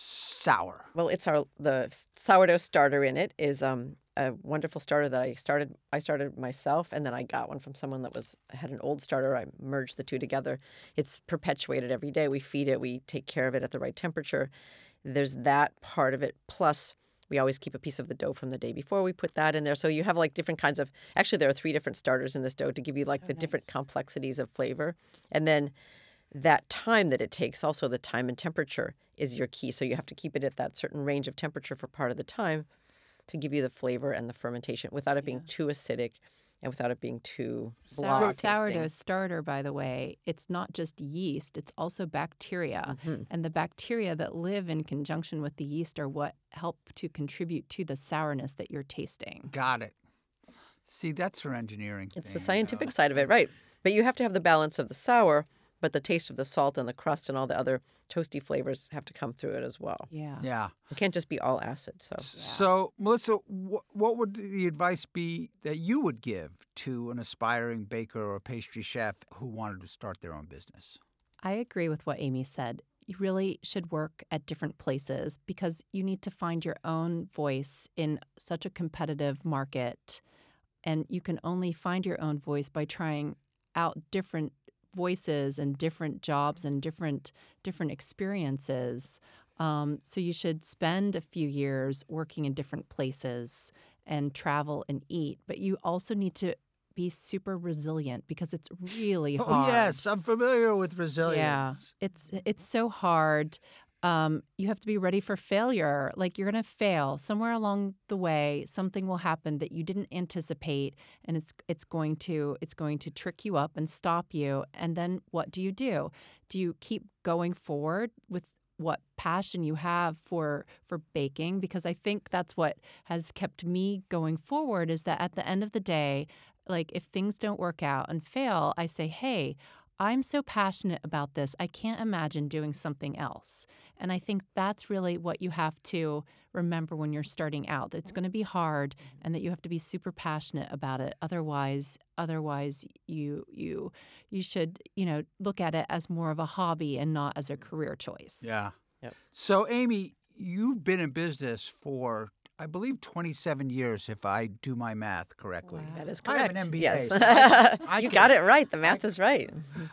sour? Well, it's our the sourdough starter in it is um, a wonderful starter that I started. I started myself, and then I got one from someone that was had an old starter. I merged the two together. It's perpetuated every day. We feed it. We take care of it at the right temperature. There's that part of it. Plus, we always keep a piece of the dough from the day before. We put that in there. So you have like different kinds of. Actually, there are three different starters in this dough to give you like Oh, the different nice. complexities of flavor, and then that time that it takes, also the time and temperature is your key. So you have to keep it at that certain range of temperature for part of the time to give you the flavor and the fermentation without it being too acidic and without it being too blah Sour, tasting. sourdough starter, by the way, it's not just yeast, it's also bacteria. Mhm. And the bacteria that live in conjunction with the yeast are what help to contribute to the sourness that you're tasting. Got it. See, that's her engineering. It's thing, the you scientific know. side of it, right? But you have to have the balance of the sour, but the taste of the salt and the crust and all the other toasty flavors have to come through it as well. Yeah. Yeah. It can't just be all acid. So So, Melissa, wh- what would the advice be that you would give to an aspiring baker or pastry chef who wanted to start their own business? I agree with what Amy said. You really should work at different places because you need to find your own voice in such a competitive market. And you can only find your own voice by trying out different voices and different jobs and different different experiences. Um, so you should spend a few years working in different places and travel and eat. But you also need to be super resilient because it's really hard. Oh, yes, I'm familiar with resilience. Yeah, it's it's so hard. Um, you have to be ready for failure. Like you're going to fail somewhere along the way. Something will happen that you didn't anticipate, and it's it's going to it's going to trick you up and stop you. And then what do you do? Do you keep going forward with what passion you have for for baking? Because I think that's what has kept me going forward. Is that at the end of the day, like if things don't work out and fail, I say, hey, I'm so passionate about this. I can't imagine doing something else. And I think that's really what you have to remember when you're starting out. That it's going to be hard and that you have to be super passionate about it. Otherwise, otherwise you you you should, you know, look at it as more of a hobby and not as a career choice. Yeah. Yep. So, Amy, you've been in business for, I believe, twenty-seven years, if I do my math correctly. Wow. that is I have correct. an M B A, Yes. so I- I you can- got it right. The math is right.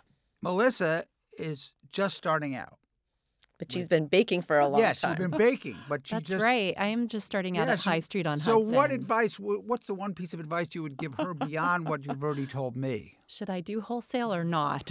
Melissa is just starting out. But she's been baking for a long yes, time. she's been baking, but she That's just right. I am just starting out Yeah, at she- High Street on So, Hudson. what advice? wh- What's the one piece of advice you would give her beyond what you've already told me? Should I do wholesale or not?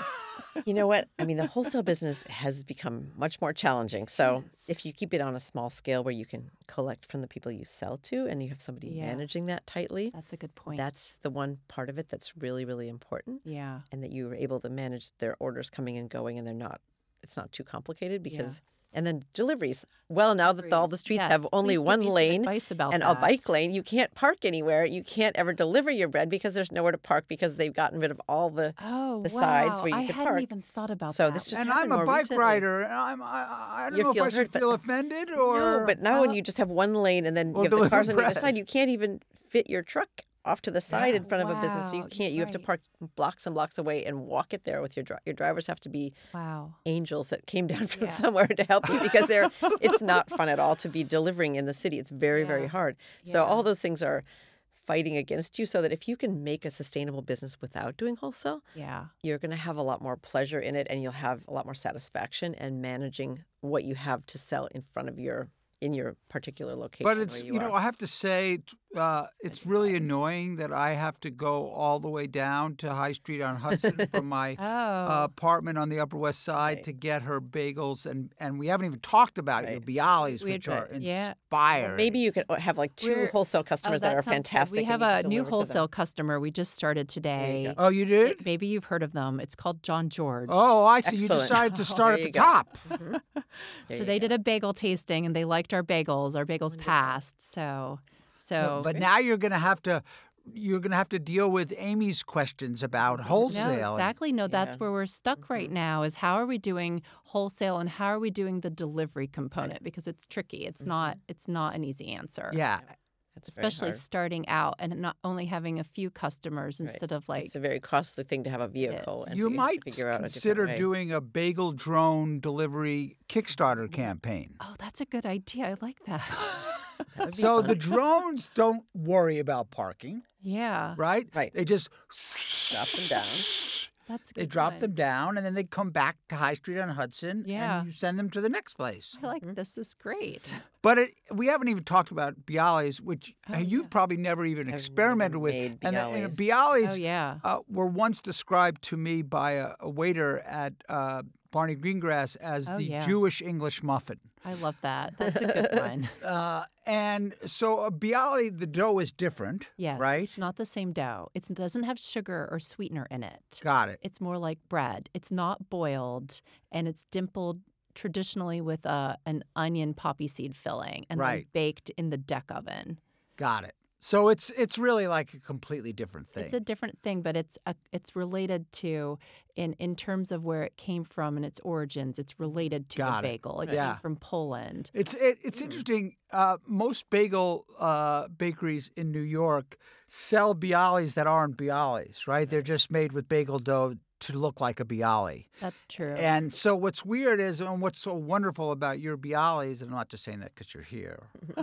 You know what? I mean, the wholesale business has become much more challenging. So if you keep it on a small scale where you can collect from the people you sell to and you have somebody Yeah. managing that tightly, That's a good point. that's the one part of it that's really, really important. yeah. And that you're able to manage their orders coming and going and they're not, it's not too complicated because, and then deliveries. Well, now that all the streets Yes, have only please give one me some lane advice about and a that. bike lane, you can't park anywhere. You can't ever deliver your bread because there's nowhere to park because they've gotten rid of all the Oh, the wow. sides where you I could hadn't park. even thought about So that. this just And happened I'm a more bike recently. rider, and I'm, I, I I don't You know if feel I should hurt, but- feel offended or. No, but now when you just have one lane and then Or you have the deliver cars on either bread. side, you can't even fit your truck off to the side in front of a business. So you Wow, can't. You have to right. park blocks and blocks away and walk it there with your dri- your drivers have to be Wow. angels that came down from Yeah. somewhere to help you because they're it's not fun at all to be delivering in the city. It's very very Yeah. hard. So Yeah. all those things are fighting against you so that if you can make a sustainable business without doing wholesale, Yeah. you're going to have a lot more pleasure in it and you'll have a lot more satisfaction and managing what you have to sell in front of your in your particular location. But where it's you, you know are. I have to say t- uh, it's really annoying that I have to go all the way down to High Street on Hudson from my Oh. uh, apartment on the Upper West Side Right. to get her bagels, and and we haven't even talked about your Right. Bialys, We which had- are yeah. inspiring. Maybe you could have like 2 We're- wholesale Oh, customers that that are sounds good. fantastic. We and have you a could new deliver to them. wholesale customer we just started you today. go. Oh, you did? It- maybe you've heard of them. It's called John George. Oh, I see. You Excellent. decided to Oh, start there at the you go. top. There so you they go. did a bagel tasting and they liked our bagels. Our bagels passed. So, so, but now you're going to have to you're going to have to deal with Amy's questions about wholesale. no, exactly. No, that's Yeah. where we're stuck Mm-hmm. right now. Is how are we doing wholesale and how are we doing the delivery component? Because it's tricky. It's not. Mm-hmm. It's not an easy answer. Yeah. That's very especially hard. starting out and not only having a few customers Right. instead of like It's a very costly thing to have a vehicle. is. And You so have to might figure out a consider different way. doing a bagel drone delivery Kickstarter campaign. oh, that's a good idea. I like that. That would be So fun. the drones don't worry about parking, yeah, right? Right. They just Drop them down. that's a they good drop one. them down, and then they come back to High Street on Hudson, Yeah. and you send them to the next place. I like this is great. But it, we haven't even talked about Bialys, which Oh, uh, you've yeah. probably never even I've experimented never with. made And, the- and Bialys. Bialys Oh yeah. uh, were once described to me by a, a waiter at uh, Barney Greengrass as Oh, the yeah. Jewish English muffin. I love that. That's a good one. Uh, and so a Bialy, the dough is different, Yes. right? It's not the same dough. It's, it doesn't have sugar or sweetener in it. Got it. It's more like bread. It's not boiled, and it's dimpled traditionally with a, an onion poppy seed filling and then Right. baked in the deck oven. Got it. So it's it's really like a completely different thing. It's a different thing, but it's a, it's related to in in terms of where it came from and its origins. It's related to Got the it. bagel. It Yeah. came from Poland. It's it, it's interesting. Uh, most bagel uh, bakeries in New York sell Bialys that aren't Bialys, right? They're just made with bagel dough to look like a Bialy. That's true. And so what's weird is, and what's so wonderful about your Bialys, and I'm not just saying that because you're here,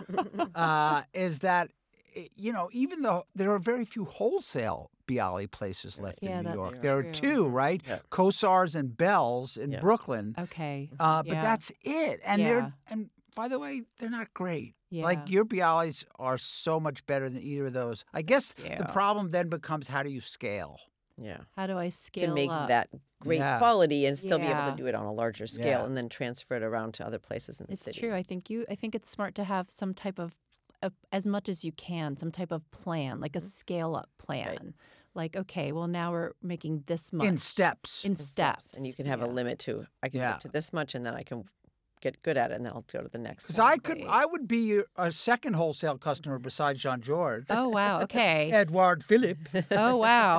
uh, is that, eh, you know, even though there are very few wholesale Bialy places left Yeah, in New that's York, there are true. two, right? Yeah. Kosar's and Bell's in Yeah. Brooklyn. okay. Uh, but Yeah. that's it. And Yeah. they're and by the way, they're not great. Like Yeah. your Bialys are so much better than either of those. I guess Yeah. the problem then becomes how do you scale? Yeah. How do I scale To make up? that great Yeah. quality and still be able Yeah. to do it on a larger scale Yeah. and then transfer it around to other places in the It's city. true. I think you. I think it's smart to have some type of, of as much as you can, some type of plan, like a scale up plan. Like, okay, well now we're making this much In steps. In In steps, And you can have a yeah. limit to, I can Yeah. get to this much and then I can get good at it and then I'll go to the next Because one. I could, I would be your- a second wholesale customer besides Jean George. Oh wow. Okay. Edouard Philippe. Oh wow.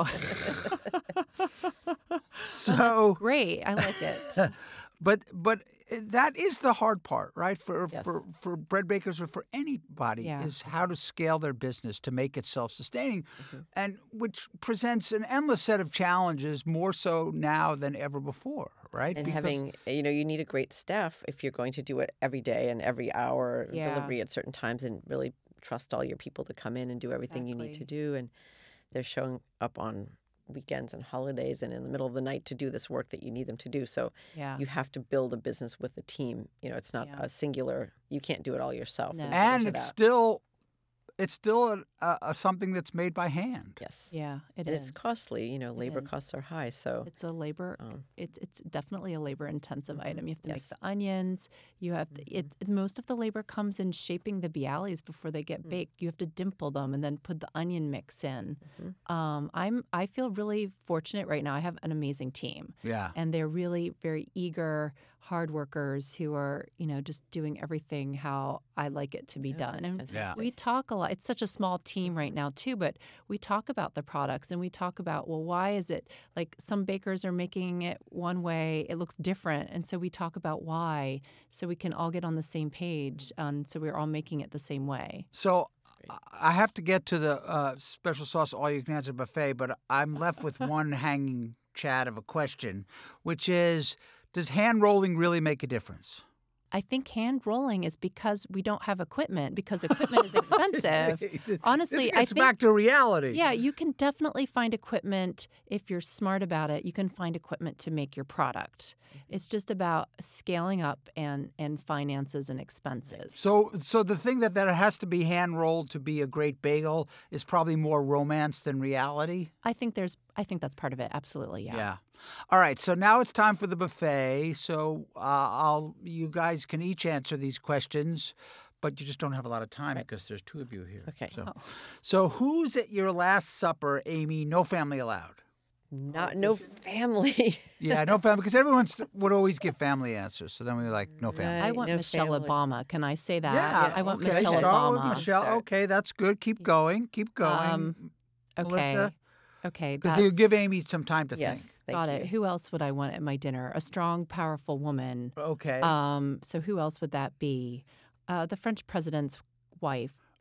So, Great. I like it. but but that is the hard part, right? For Yes. for for bread bakers or for anybody Yeah. is how to scale their business to make it self-sustaining, Mm-hmm. and which presents an endless set of challenges, more so now than ever before, right? And Because- having, you know, you need a great staff if you're going to do it every day and every hour, Yeah. delivery at certain times, and really trust all your people to come in and do everything you need to do. And they're showing up on weekends and holidays and in the middle of the night to do this work that you need them to do. So Yeah. you have to build a business with a team. You know, it's not Yeah. a singular, you can't do it all yourself. No. get and into it's that. still it's still a, a, a something that's made by hand. Yes. Yeah. It and is. it's costly. You know, labor costs is. are high. So It's a labor. um, It, it's definitely a labor intensive item. You have to Yes. make the onions. You have to, it, it- most of the labor comes in shaping the Bialys before they get baked. You have to dimple them and then put the onion mix in. Um, I'm I feel really fortunate right now. I have an amazing team, Yeah. and they're really very eager, hard workers who are you know just doing everything how I like it to be Oh, done. that's And fantastic. we talk a lot. It's such a small team right now too, but we talk about the products and we talk about, well, why is it like some bakers are making it one way, it looks different, and so we talk about why, so we can all get on the same page, and so we're all making it the same way. So I have to get to the uh, special sauce all you can answer buffet, but I'm left with one hanging chat of a question, which is, does hand rolling really make a difference? I think hand rolling is because we don't have equipment, because equipment is expensive. Honestly, This I gets think back to reality. yeah, you can definitely find equipment if you're smart about it. You can find equipment to make your product. It's just about scaling up and and finances and expenses. So, so the thing that, that it has to be hand rolled to be a great bagel is probably more romance than reality. I think there's I think that's part of it. Absolutely, yeah. Yeah. All right. So now it's time for the buffet. So uh, I'll you guys can each answer these questions, but you just don't have a lot of time because there's two of you here. Okay. So, so who's at your last supper, Amy? No family allowed. not no family. Yeah, no family, because everyone would always give family ansers. So then we were like, no family. I Right, want no Michelle family. Obama. Can I say that? Yeah, I want okay. Michelle Start with Obama. Michelle. Start. Okay, that's good. Keep going. Keep going. Um, Okay. Melissa? Okay. Because you that's- give Amy some time to yes. Thank Got you. it. Who else would I want at my dinner? A strong, powerful woman. think. Okay. Um, so who else would that be? Uh, the French president's wife.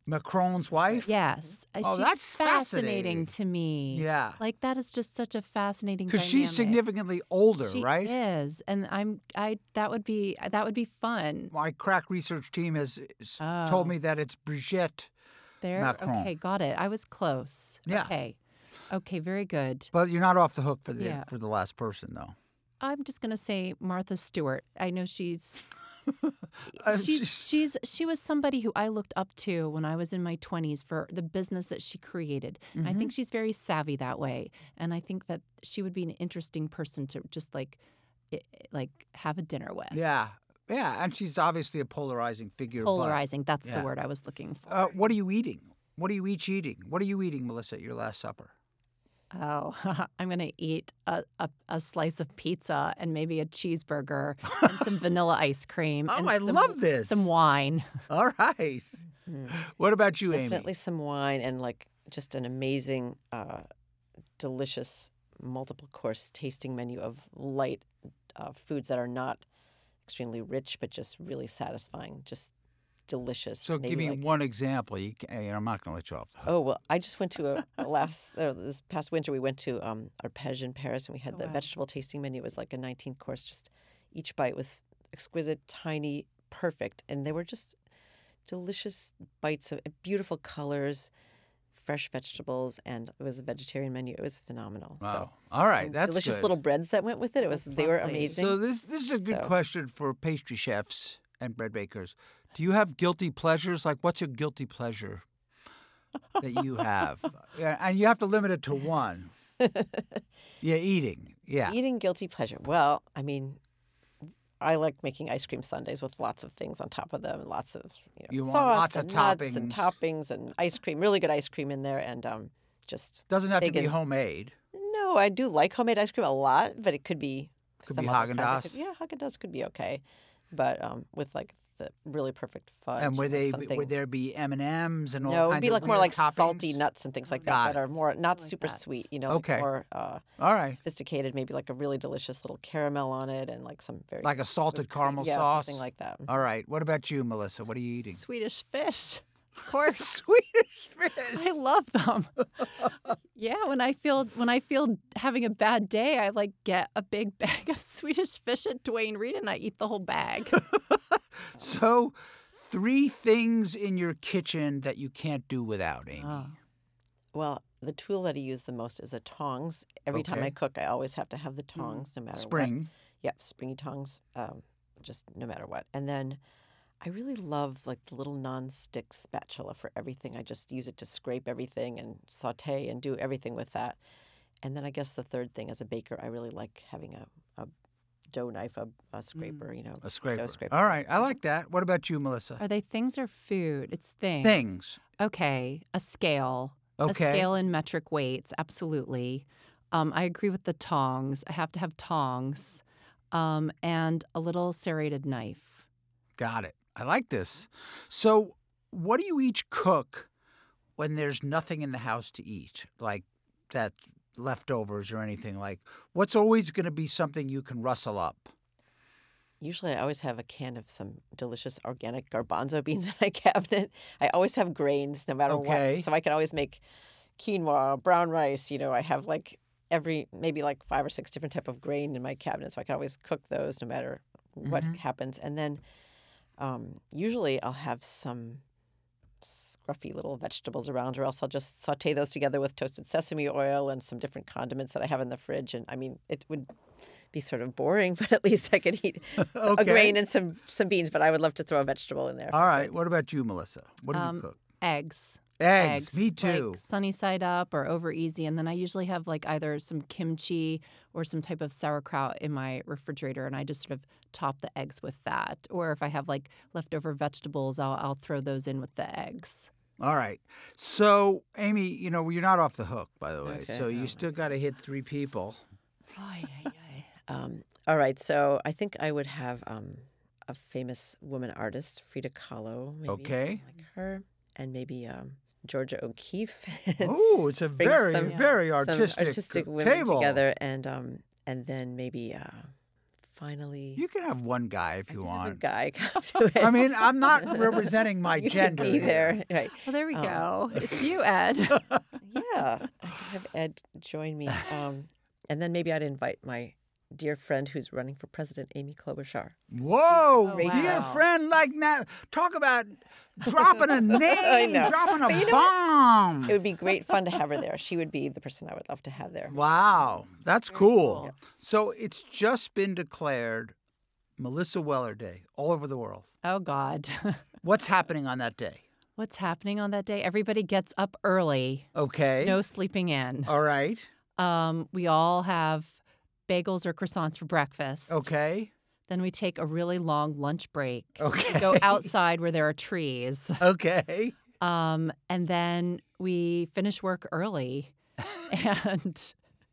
Macron's wife? Yes. Uh, Oh, she's that's fascinating. to me. Yeah. Like that is just such a fascinating Because dynamic. she's significantly older, She right? is, and I'm I that would be that would be fun. My crack research team has s- Oh. told me that it's Brigitte, There. Macron. Okay, got it. I was close. Yeah. Okay. Okay, very good. but you're not off the hook for the Yeah. for the last person, though. I'm just gonna say Martha Stewart. I know she's Uh, she's she's she was somebody who I looked up to when I was in my twenties for the business that she created. I think she's very savvy that way, and I think that she would be an interesting person to just like i- like have a dinner with. Yeah, yeah, and she's obviously a polarizing figure. but- Polarizing. That's yeah. the word I was looking for. Uh, what are you eating? What are you each eating? What are you eating, Melissa, at your last supper? Oh, I'm going to eat a, a, a slice of pizza and maybe a cheeseburger and some vanilla ice cream. Oh, and I some, love this. Some wine. All right. What about you, Definitely Amy? some wine and like just an amazing, uh, delicious multiple course tasting menu of light uh, foods that are not extremely rich, but just really satisfying. Just delicious. So, Maybe give me like- one example. You can, I'm not going to let you off the hook. Oh well, I just went to a, a last uh, this past winter. We went to um, Arpège in Paris, and we had Oh, the wow. vegetable tasting menu. It was like a nineteen course. Just each bite was exquisite, tiny, perfect, and they were just delicious bites of beautiful colors, fresh vegetables, and it was a vegetarian menu. It was phenomenal. Wow. So All right, and that's delicious good. little breads that went with it. It was they were lovely. amazing. So this this is a good So- question for pastry chefs and bread bakers. Do you have guilty pleasures? Like, what's a guilty pleasure that you have? Yeah, and you have to limit it to one. Yeah, eating. Yeah. Eating guilty pleasure. Well, I mean, I like making ice cream sundaes with lots of things on top of them, and lots of you know, You want sauce lots of and nuts and toppings. toppings and ice cream. Really good ice cream in there, and um, just Doesn't have to be big and- homemade. no. I do like homemade ice cream a lot, but it could be Could some be other kind. It Haagen-Dazs. could- Yeah, Haagen Dazs could be okay, but um, with like the really perfect fudge. And would or they something. would there be M and M's and all No, it would kinds be of like more weird like salty toppings? nuts and things like that Got that it. are more not like super that. sweet. You know, Okay. like more uh, All right. sophisticated. Maybe like a really delicious little caramel on it, and like some very Like a salted whipped cream. caramel yeah, sauce? something like that. All right. What about you, Melissa? What are you eating? Swedish fish. Of course. Swedish fish. I love them. Yeah, when I feel when I feel having a bad day, I like get a big bag of Swedish fish at Dwayne Reed and I eat the whole bag. So, three things in your kitchen that you can't do without, Amy. Oh. Well, the tool that I use the most is a tongs. Every time Okay. I cook, I always have to have the tongs, no matter what. Spring. Yep, springy tongs, um, just no matter what. And then I really love like the little non-stick spatula for everything. I just use it to scrape everything and saute and do everything with that. And then I guess the third thing, as a baker, I really like having a, a dough knife, a, a scraper, you know. A scraper. Dough scraper. All right. I like that. What about you, Melissa? Are they things or food? It's things. Things. Okay, a scale. A Okay. scale in metric weights, absolutely. Um, I agree with the tongs. I have to have tongs, um, and a little serrated knife. Got it. I like this. So, what do you each cook when there's nothing in the house to eat? Like that leftovers or anything like what's always going to be something you can rustle up? Usually, I always have a can of some delicious organic garbanzo beans in my cabinet. I always have grains, no matter Okay. what. So I can always make quinoa, brown rice. You know, I have like every maybe like five or six different type of grain in my cabinet, so I can always cook those no matter what happens. And then um, usually I'll have some scruffy little vegetables around, or else I'll just saute those together with toasted sesame oil and some different condiments that I have in the fridge. And I mean, it would be sort of boring, but at least I could eat Okay. a grain and some some beans. But I would love to throw a vegetable in there. All right. What about you, Melissa? What do Um, you cook? Eggs. Eggs. Me too. Like sunny side up or over easy. And then I usually have like either some kimchi or some type of sauerkraut in my refrigerator. And I just sort of top the eggs with that. Or if I have like leftover vegetables, I'll, I'll throw those in with the eggs. All right. So, Amy, you know, you're not off the hook, by the way. Okay. So you still got to hit three people. Um, all right, so I think I would have um, a famous woman artist, Frida Kahlo. Maybe, Okay. like her, and maybe um, Georgia O'Keeffe. Oh, it's a Bring very, some- very some artistic, artistic women table. together, and um, and then maybe uh, finally. You can have one guy if you have a want. guy come to it. I mean, I'm not representing my You gender. could be there, right? Well, there we Um, go. It's you, Ed. Yeah, I could have Ed join me, um, and then maybe I'd invite my dear friend who's running for president, Amy Klobuchar. Whoa, Oh, dear wow. friend, like now, talk about dropping a name, know. dropping a But you know bomb. It would be great fun to have her there. She would be the person I would love to have there. Wow, that's cool. cool. So it's just been declared Melissa Weller Day all over the world. Oh, God. What's happening on that day? What's happening on that day? Everybody gets up early. Okay. No sleeping in. All right. Um, we all have bagels or croissants for breakfast. Okay. Then we take a really long lunch break. Okay. Go outside where there are trees. Okay. Um, and then we finish work early. And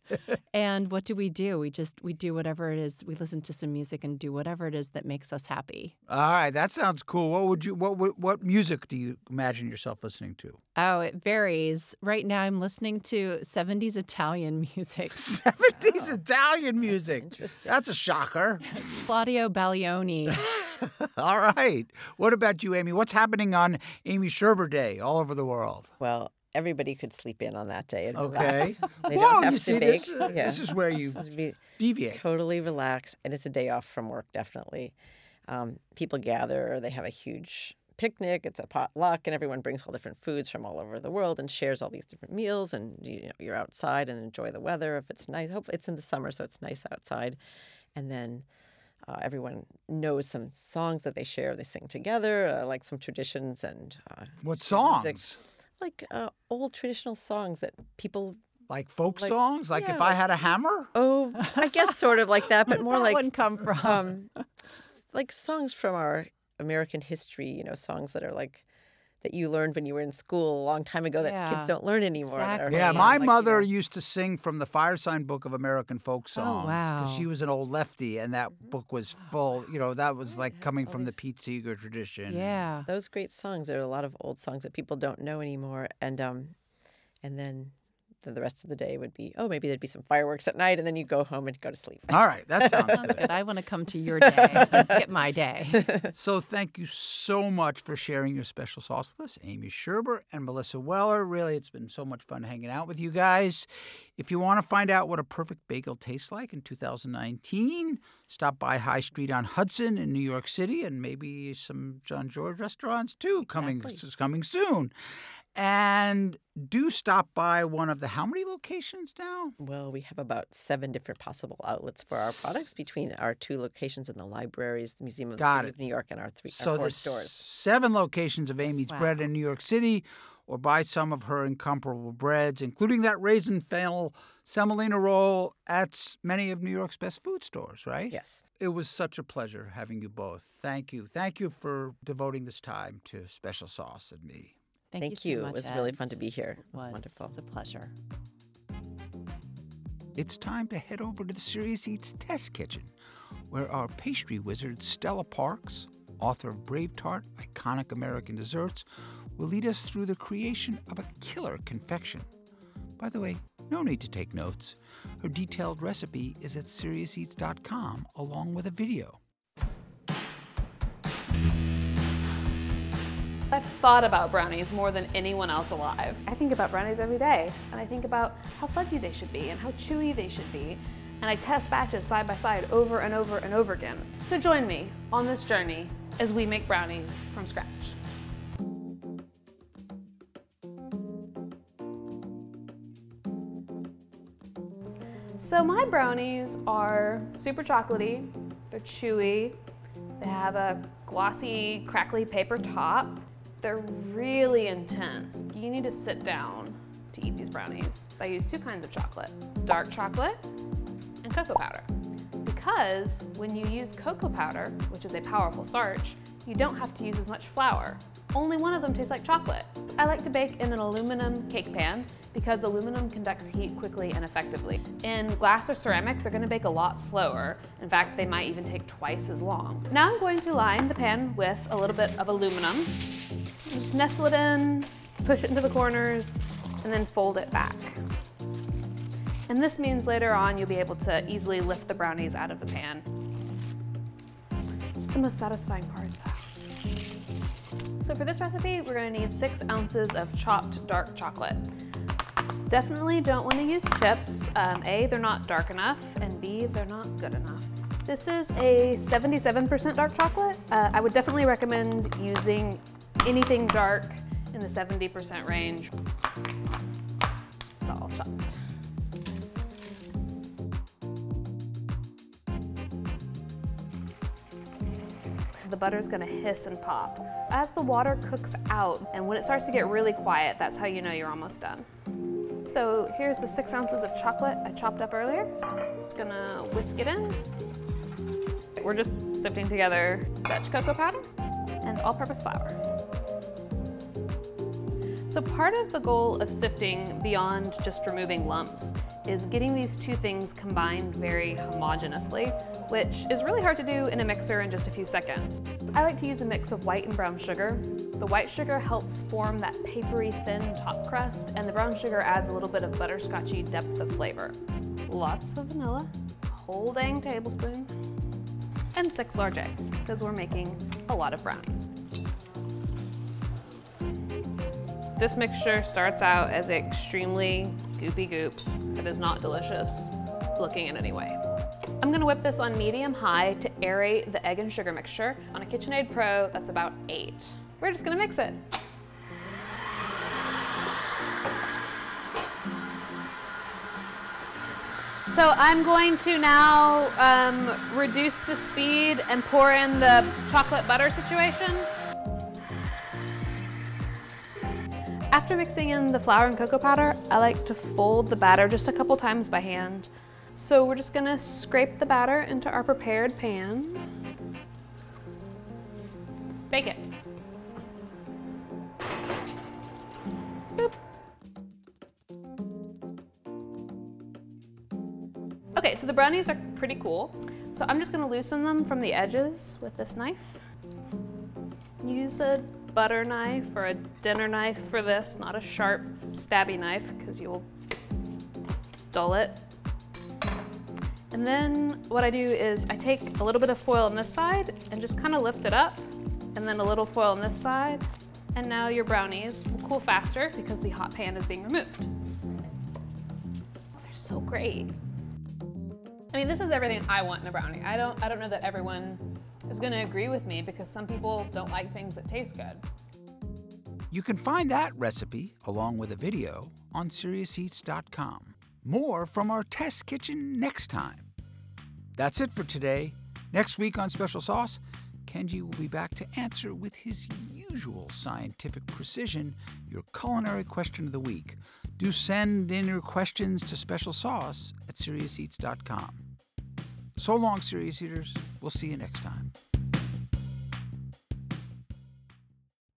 and what do we do? We just we do whatever it is. We listen to some music and do whatever it is that makes us happy. All right. That sounds cool. What would you? What what, what music do you imagine yourself listening to? Oh, it varies. Right now I'm listening to seventies Italian music. seventies Italian music. Interesting. That's a shocker. Claudio Baglioni. All right. What about you, Amy? What's happening on Amy Sherber Day all over the world? Well, everybody could sleep in on that day and Okay. relax. They Whoa, don't have you to see, bake. this, uh, Yeah. this is where you This would be deviate. totally relax, and it's a day off from work, definitely. Um, people gather, they have a huge picnic, it's a potluck, and everyone brings all different foods from all over the world and shares all these different meals, and you know, you're outside and enjoy the weather if it's nice. Hopefully it's in the summer, so it's nice outside. And then uh, everyone knows some songs that they share, they sing together, uh, like some traditions and uh, What share music. songs? Like uh, old traditional songs that people, Like folk Like- songs? Like yeah, if I like- had a hammer? oh, I guess sort of like that, but more Where like that one come from? um, like songs from our American history, you know, songs that are like that you learned when you were in school a long time ago that Yeah, kids don't learn anymore. that are exactly. Yeah, fun, my like, you mother know. used to sing from the Firesign Book of American Folk Songs. wow. She was an old lefty, and that book was full, you know, that was like coming from the Pete Seeger tradition. Yeah. Those great songs. There are a lot of old songs that people don't know anymore, and um, and then the rest of the day would be, oh, maybe there'd be some fireworks at night, and then you go home and go to sleep. All right, that sounds Sounds good. good. I want to come to your day. Let's get my day. So thank you so much for sharing your special sauce with us, Amy Sherber and Melissa Weller. Really, it's been so much fun hanging out with you guys. If you want to find out what a perfect bagel tastes like in two thousand nineteen, stop by High Street on Hudson in New York City, and maybe some John George restaurants too coming Exactly. coming soon. And do stop by one of the how many locations now? Well, we have about seven different possible outlets for our products between our two locations in the libraries, the Museum of the Got City it. of New York, and our three So our four there's stores. seven locations of Amy's Wow. Bread in New York City, or buy some of her incomparable breads, including that raisin fennel semolina roll at s- many of New York's best food stores, right? Yes. It was such a pleasure having you both. Thank you. Thank you for devoting this time to Special Sauce and me. Thank, Thank you. you. So much, It was really Ed. fun to be here. It was, was. wonderful. It's a pleasure. It's time to head over to the Serious Eats Test Kitchen, where our pastry wizard Stella Parks, author of Brave Tart, Iconic American Desserts, will lead us through the creation of a killer confection. By the way, no need to take notes. Her detailed recipe is at serious eats dot com along with a video. I've thought about brownies more than anyone else alive. I think about brownies every day, and I think about how fudgy they should be and how chewy they should be, and I test batches side by side over and over and over again. So join me on this journey as we make brownies from scratch. So my brownies are super chocolatey, they're chewy, they have a glossy, crackly paper top. They're really intense. You need to sit down to eat these brownies. I use two kinds of chocolate, dark chocolate and cocoa powder. Because when you use cocoa powder, which is a powerful starch, you don't have to use as much flour. Only one of them tastes like chocolate. I like to bake in an aluminum cake pan because aluminum conducts heat quickly and effectively. In glass or ceramic, they're gonna bake a lot slower. In fact, they might even take twice as long. Now I'm going to line the pan with a little bit of aluminum. Just nestle it in, push it into the corners, and then fold it back. And this means later on you'll be able to easily lift the brownies out of the pan. the most satisfying part, though. So for this recipe, we're gonna need six ounces of chopped dark chocolate. Definitely don't wanna use chips. Um, A, they're not dark enough, and B, they're not good enough. This is a seventy-seven percent dark chocolate. Uh, I would definitely recommend using anything dark in the seventy percent range. It's all chopped. The butter's gonna hiss and pop. As the water cooks out, and when it starts to get really quiet, that's how you know you're almost done. So here's the six ounces of chocolate I chopped up earlier. Just gonna whisk it in. We're just sifting together Dutch cocoa powder and all-purpose flour. So part of the goal of sifting beyond just removing lumps is getting these two things combined very homogeneously, which is really hard to do in a mixer in just a few seconds. I like to use a mix of white and brown sugar. The white sugar helps form that papery thin top crust, and the brown sugar adds a little bit of butterscotchy depth of flavor. Lots of vanilla, a whole dang tablespoon, and six large eggs, because we're making a lot of brownies. This mixture starts out as extremely goopy goop that is not delicious looking in any way. I'm gonna whip this on medium-high to aerate the egg and sugar mixture. On a KitchenAid Pro, that's about eight. We're just gonna mix it. So I'm going to now um, reduce the speed and pour in the chocolate butter situation. After mixing in the flour and cocoa powder, I like to fold the batter just a couple times by hand. So we're just gonna scrape the batter into our prepared pan. Bake it. Boop. Okay, so the brownies are pretty cool. So I'm just gonna loosen them from the edges with this knife. Use a butter knife or a dinner knife for this, not a sharp, stabby knife, because you'll dull it. And then what I do is I take a little bit of foil on this side and just kind of lift it up, and then a little foil on this side, and now your brownies will cool faster because the hot pan is being removed. Oh, they're so great. I mean, this is everything I want in a brownie. I don't, I don't know that everyone is going to agree with me, because some people don't like things that taste good. You can find that recipe, along with a video, on serious eats dot com. More from our test kitchen next time. That's it for today. Next week on Special Sauce, Kenji will be back to answer with his usual scientific precision your culinary question of the week. Do send in your questions to Special Sauce at serious eats dot com. So long, Serious Eaters. We'll see you next time.